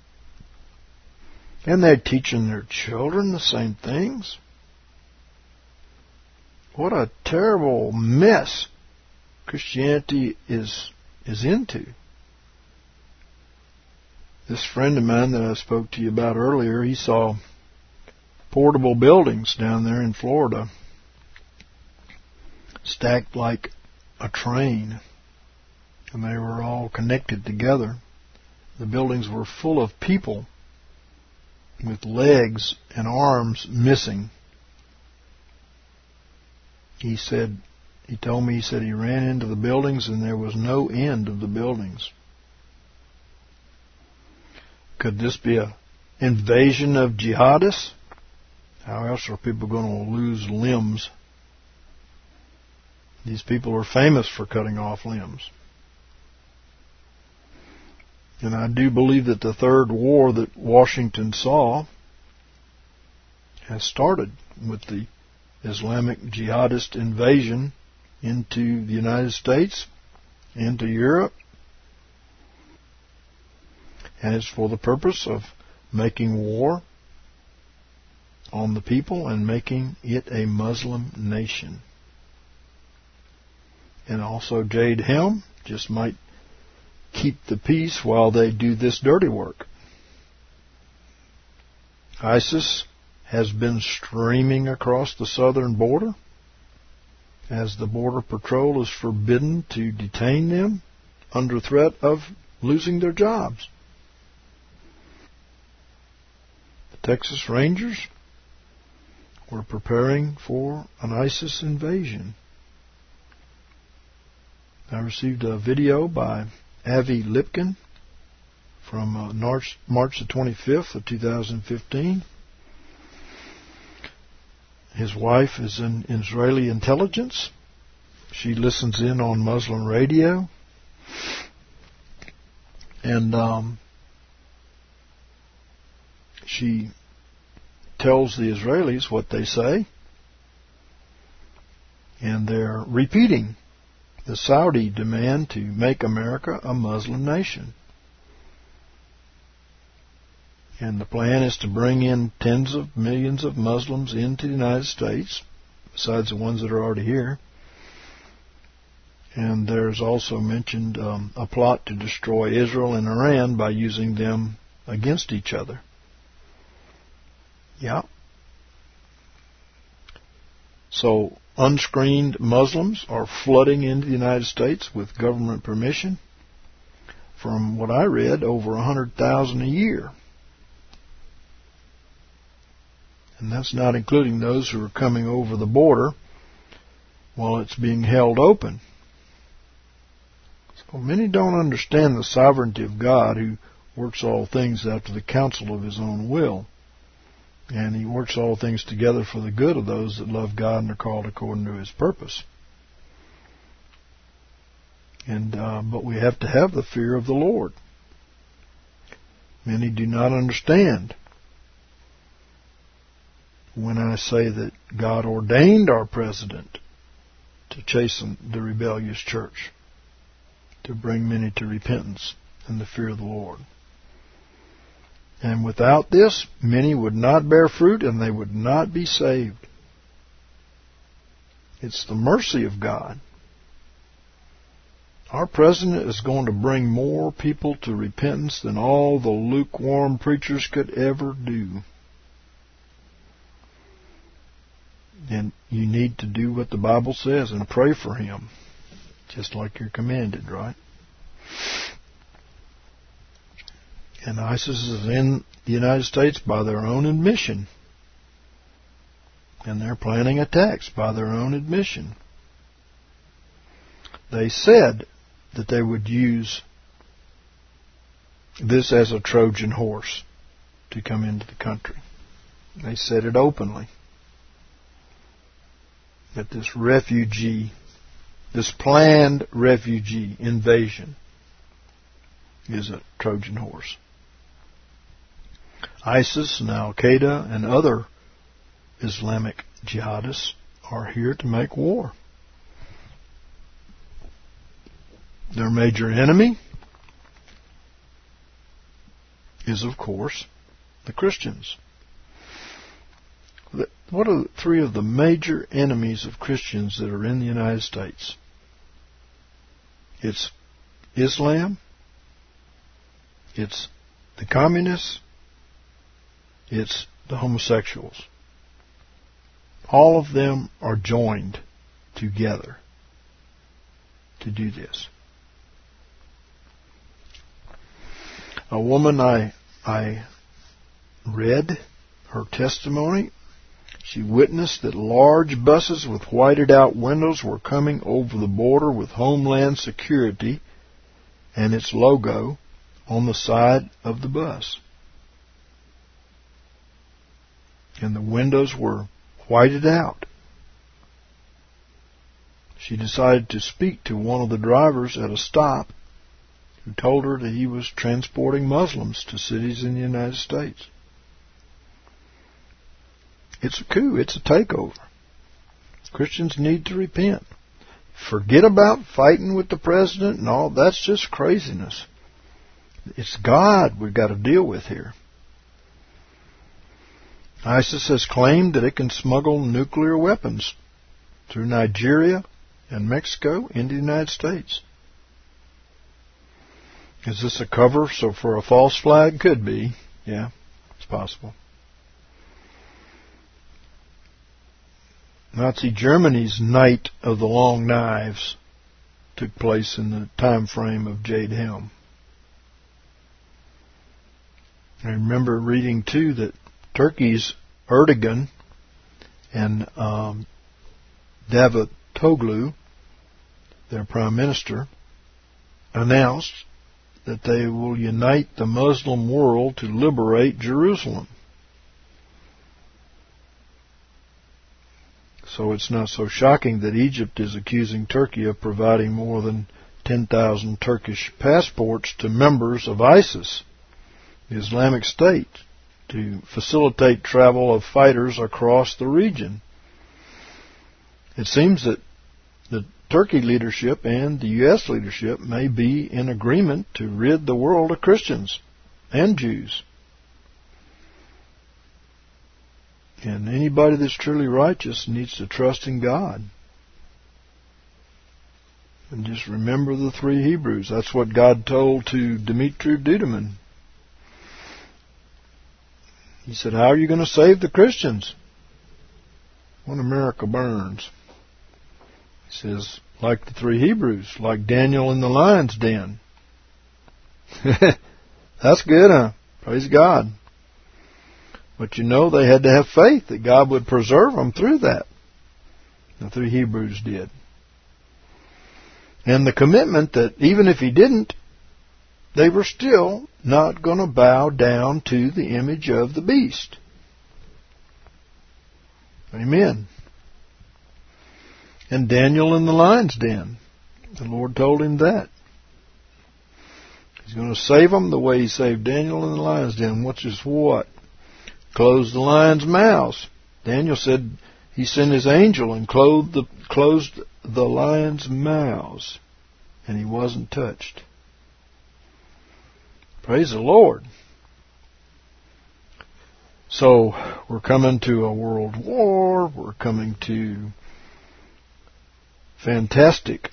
And they're teaching their children the same things. What a terrible mess Christianity is is into. This friend of mine that I spoke to you about earlier, he saw portable buildings down there in Florida, stacked like a train, and they were all connected together. The buildings were full of people with legs and arms missing. He said, he told me, he said he ran into the buildings and there was no end of the buildings. Could this be an invasion of jihadists? How else are people going to lose limbs? These people are famous for cutting off limbs. And I do believe that the third war that Washington saw has started with the Islamic jihadist invasion into the United States, into Europe. And it's for the purpose of making war on the people and making it a Muslim nation. And also Jade Helm just might keep the peace while they do this dirty work. ISIS has been streaming across the southern border, as the Border Patrol is forbidden to detain them under threat of losing their jobs. The Texas Rangers were preparing for an ISIS invasion. I received a video by Avi Lipkin from uh, March, March the twenty-fifth of two thousand fifteen. His wife is in Israeli intelligence. She listens in on Muslim radio. And um, she tells the Israelis what they say. And they're repeating the Saudi demand to make America a Muslim nation. And the plan is to bring in tens of millions of Muslims into the United States, besides the ones that are already here. And there's also mentioned um, a plot to destroy Israel and Iran by using them against each other. Yeah. So unscreened Muslims are flooding into the United States with government permission. From what I read, over one hundred thousand a year. And that's not including those who are coming over the border while it's being held open. So many don't understand the sovereignty of God, who works all things after the counsel of His own will. And He works all things together for the good of those that love God and are called according to His purpose. And uh, but we have to have the fear of the Lord. Many do not understand when I say that God ordained our president to chasten the rebellious church, to bring many to repentance and the fear of the Lord. And without this, many would not bear fruit and they would not be saved. It's the mercy of God. Our president is going to bring more people to repentance than all the lukewarm preachers could ever do. And you need to do what the Bible says and pray for him, just like you're commanded, right? And ISIS is in the United States by their own admission. And they're planning attacks by their own admission. They said that they would use this as a Trojan horse to come into the country. They said it openly. That this refugee, this planned refugee invasion is a Trojan horse. ISIS and Al-Qaeda and other Islamic jihadists are here to make war. Their major enemy is, of course, the Christians. What are three of the major enemies of Christians that are in the United States? It's Islam, it's the communists, it's the homosexuals. All of them are joined together to do this. A woman I I read her testimony. She witnessed that large buses with whited out windows were coming over the border with Homeland Security and its logo on the side of the bus. And the windows were whited out. She decided to speak to one of the drivers at a stop who told her that he was transporting Muslims to cities in the United States. It's a coup. It's a takeover. Christians need to repent. Forget about fighting with the president and all. That's just craziness. It's God we've got to deal with here. ISIS has claimed that it can smuggle nuclear weapons through Nigeria and Mexico into the United States. Is this a cover so for a false flag? Could be. Yeah, it's possible. Nazi Germany's Night of the Long Knives took place in the time frame of Jade Helm. I remember reading, too, that Turkey's Erdogan and um, Davutoglu, their prime minister, announced that they will unite the Muslim world to liberate Jerusalem. So it's not so shocking that Egypt is accusing Turkey of providing more than ten thousand Turkish passports to members of ISIS, the Islamic State, to facilitate travel of fighters across the region. It seems that the Turkey leadership and the U S leadership may be in agreement to rid the world of Christians and Jews. And anybody that's truly righteous needs to trust in God. And just remember the three Hebrews. That's what God told to Dmitry Duduman. He said, how are you going to save the Christians when America burns? He says, like the three Hebrews, like Daniel in the lion's den. That's good, huh? Praise God. But you know, they had to have faith that God would preserve them through that. The three Hebrews did. And the commitment that even if he didn't, they were still not going to bow down to the image of the beast. Amen. And Daniel in the lion's den, the Lord told him that. He's going to save them the way he saved Daniel in the lion's den, which is what? Closed the lions' mouths. Daniel said he sent his angel and closed the, closed the lions' mouths, and he wasn't touched. Praise the Lord. So, we're coming to a world war. We're coming to fantastic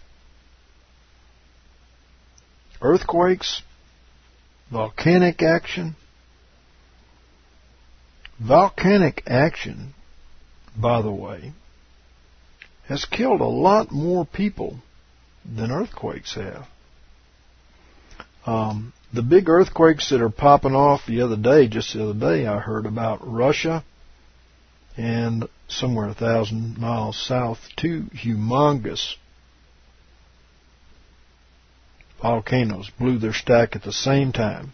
earthquakes, volcanic action. Volcanic action, by the way, has killed a lot more people than earthquakes have. Um, the big earthquakes that are popping off the other day, just the other day, I heard about Russia and somewhere a thousand miles south, two humongous volcanoes blew their stack at the same time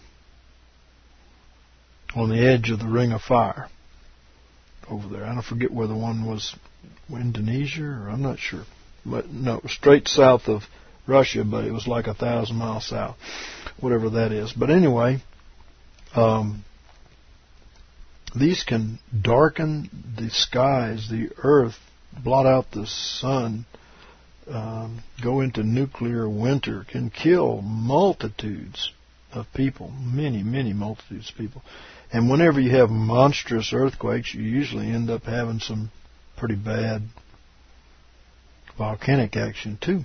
on the edge of the Ring of Fire over there. I don't forget where the one was, Indonesia, or I'm not sure. But no, it was straight south of Russia, but it was like a thousand miles south, whatever that is. But anyway, um, these can darken the skies, the earth, blot out the sun, um, go into nuclear winter, can kill multitudes of people, many, many multitudes of people. And whenever you have monstrous earthquakes, you usually end up having some pretty bad volcanic action too.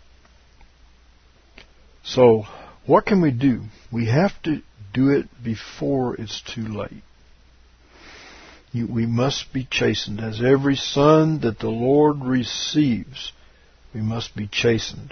So, what can we do? We have to do it before it's too late. You, we must be chastened. As every son that the Lord receives, we must be chastened.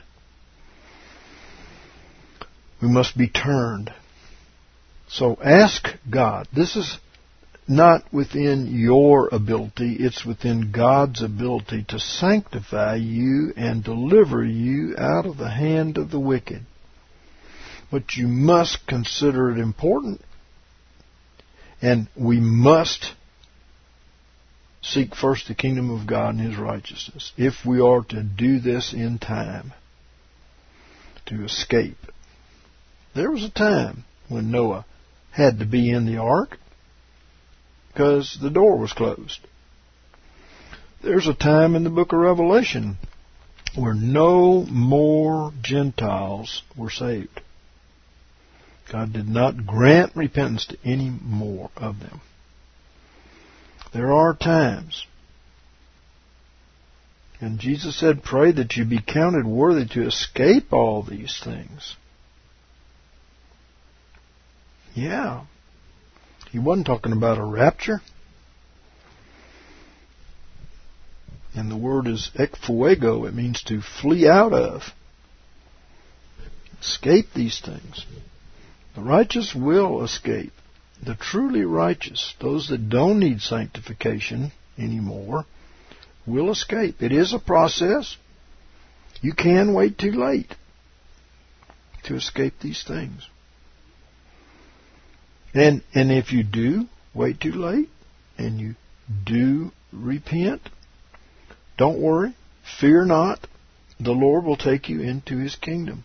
We must be turned. So ask God. This is not within your ability. It's within God's ability to sanctify you and deliver you out of the hand of the wicked. But you must consider it important. And we must seek first the kingdom of God and His righteousness if we are to do this in time to escape. There was a time when Noah had to be in the ark because the door was closed. There's a time in the book of Revelation where no more Gentiles were saved. God did not grant repentance to any more of them. There are times. And Jesus said, pray that you be counted worthy to escape all these things. Yeah. He wasn't talking about a rapture. And the word is ekfuego. It means to flee out of. Escape these things. The righteous will escape. The truly righteous, those that don't need sanctification anymore, will escape. It is a process. You can wait too late to escape these things. And and if you do wait too late and you do repent, don't worry, fear not, the Lord will take you into His kingdom.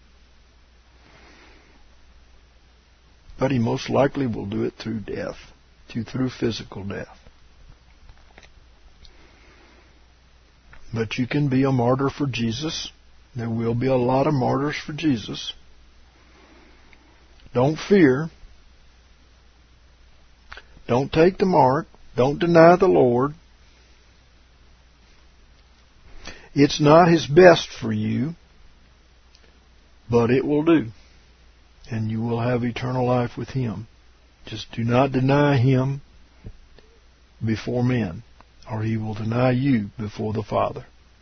But He most likely will do it through death, through physical death. But you can be a martyr for Jesus. There will be a lot of martyrs for Jesus. Don't fear. Don't take the mark. Don't deny the Lord. It's not His best for you, but it will do. And you will have eternal life with Him. Just do not deny Him before men, or He will deny you before the Father.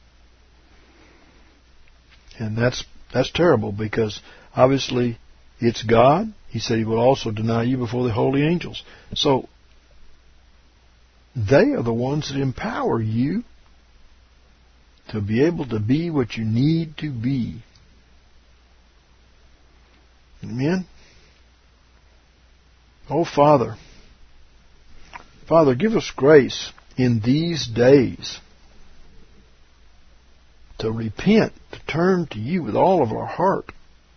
And that's that's terrible, because obviously it's God. He said He will also deny you before the holy angels. So they are the ones that empower you to be able to be what you need to be. Amen? Oh, Father, Father, give us grace in these days to repent, to turn to You with all of our heart.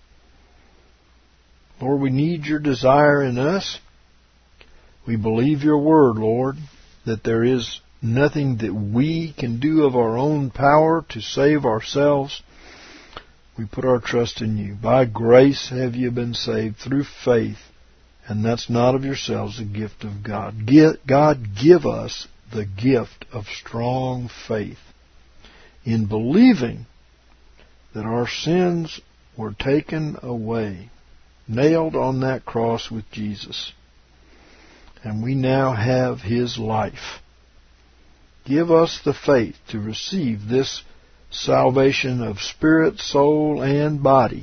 Lord, we need Your desire in us. We believe Your word, Lord, that there is nothing that we can do of our own power to save ourselves. We put our trust in You. By grace have you been saved through faith, and that's not of yourselves, a gift of God. God, give us the gift of strong faith in believing that our sins were taken away, nailed on that cross with Jesus, and we now have His life. Give us the faith to receive this salvation of spirit, soul, and body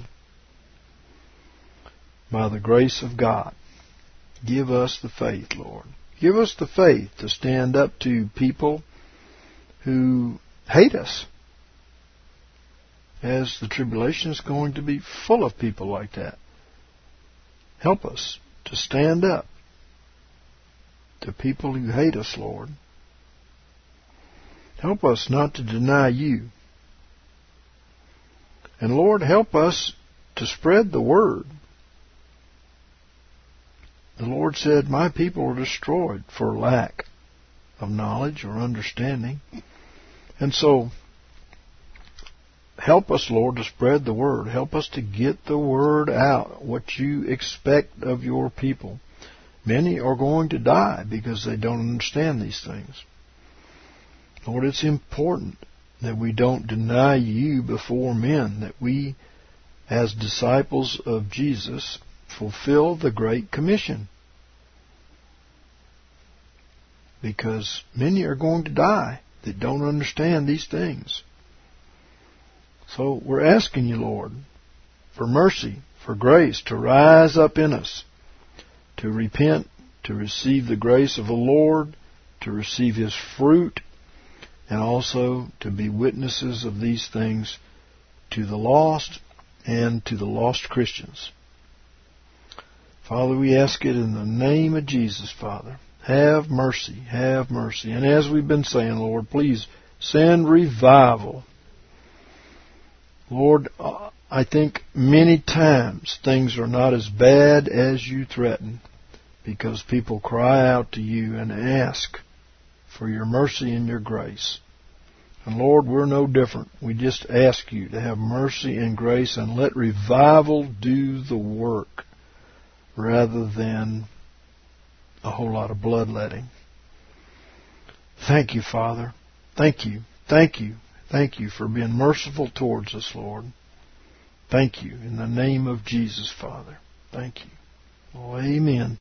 by the grace of God. Give us the faith, Lord. Give us the faith to stand up to people who hate us, as the tribulation is going to be full of people like that. Help us to stand up to people who hate us, Lord. Help us not to deny You. And Lord, help us to spread the word. The Lord said, My people are destroyed for lack of knowledge or understanding. And so, help us, Lord, to spread the word. Help us to get the word out, what You expect of Your people. Many are going to die because they don't understand these things. Lord, it's important that we don't deny You before men, that we, as disciples of Jesus, fulfill the Great Commission. Because many are going to die that don't understand these things. So we're asking You, Lord, for mercy, for grace to rise up in us, to repent, to receive the grace of the Lord, to receive His fruit, and also to be witnesses of these things to the lost and to the lost Christians. Father, we ask it in the name of Jesus, Father. Have mercy, have mercy. And as we've been saying, Lord, please send revival. Lord, I think many times things are not as bad as You threaten, because people cry out to You and ask for Your mercy and Your grace. And Lord, we're no different. We just ask You to have mercy and grace and let revival do the work rather than a whole lot of bloodletting. Thank You, Father. Thank You. Thank You. Thank You for being merciful towards us, Lord. Thank You. In the name of Jesus, Father. Thank You. Oh, amen.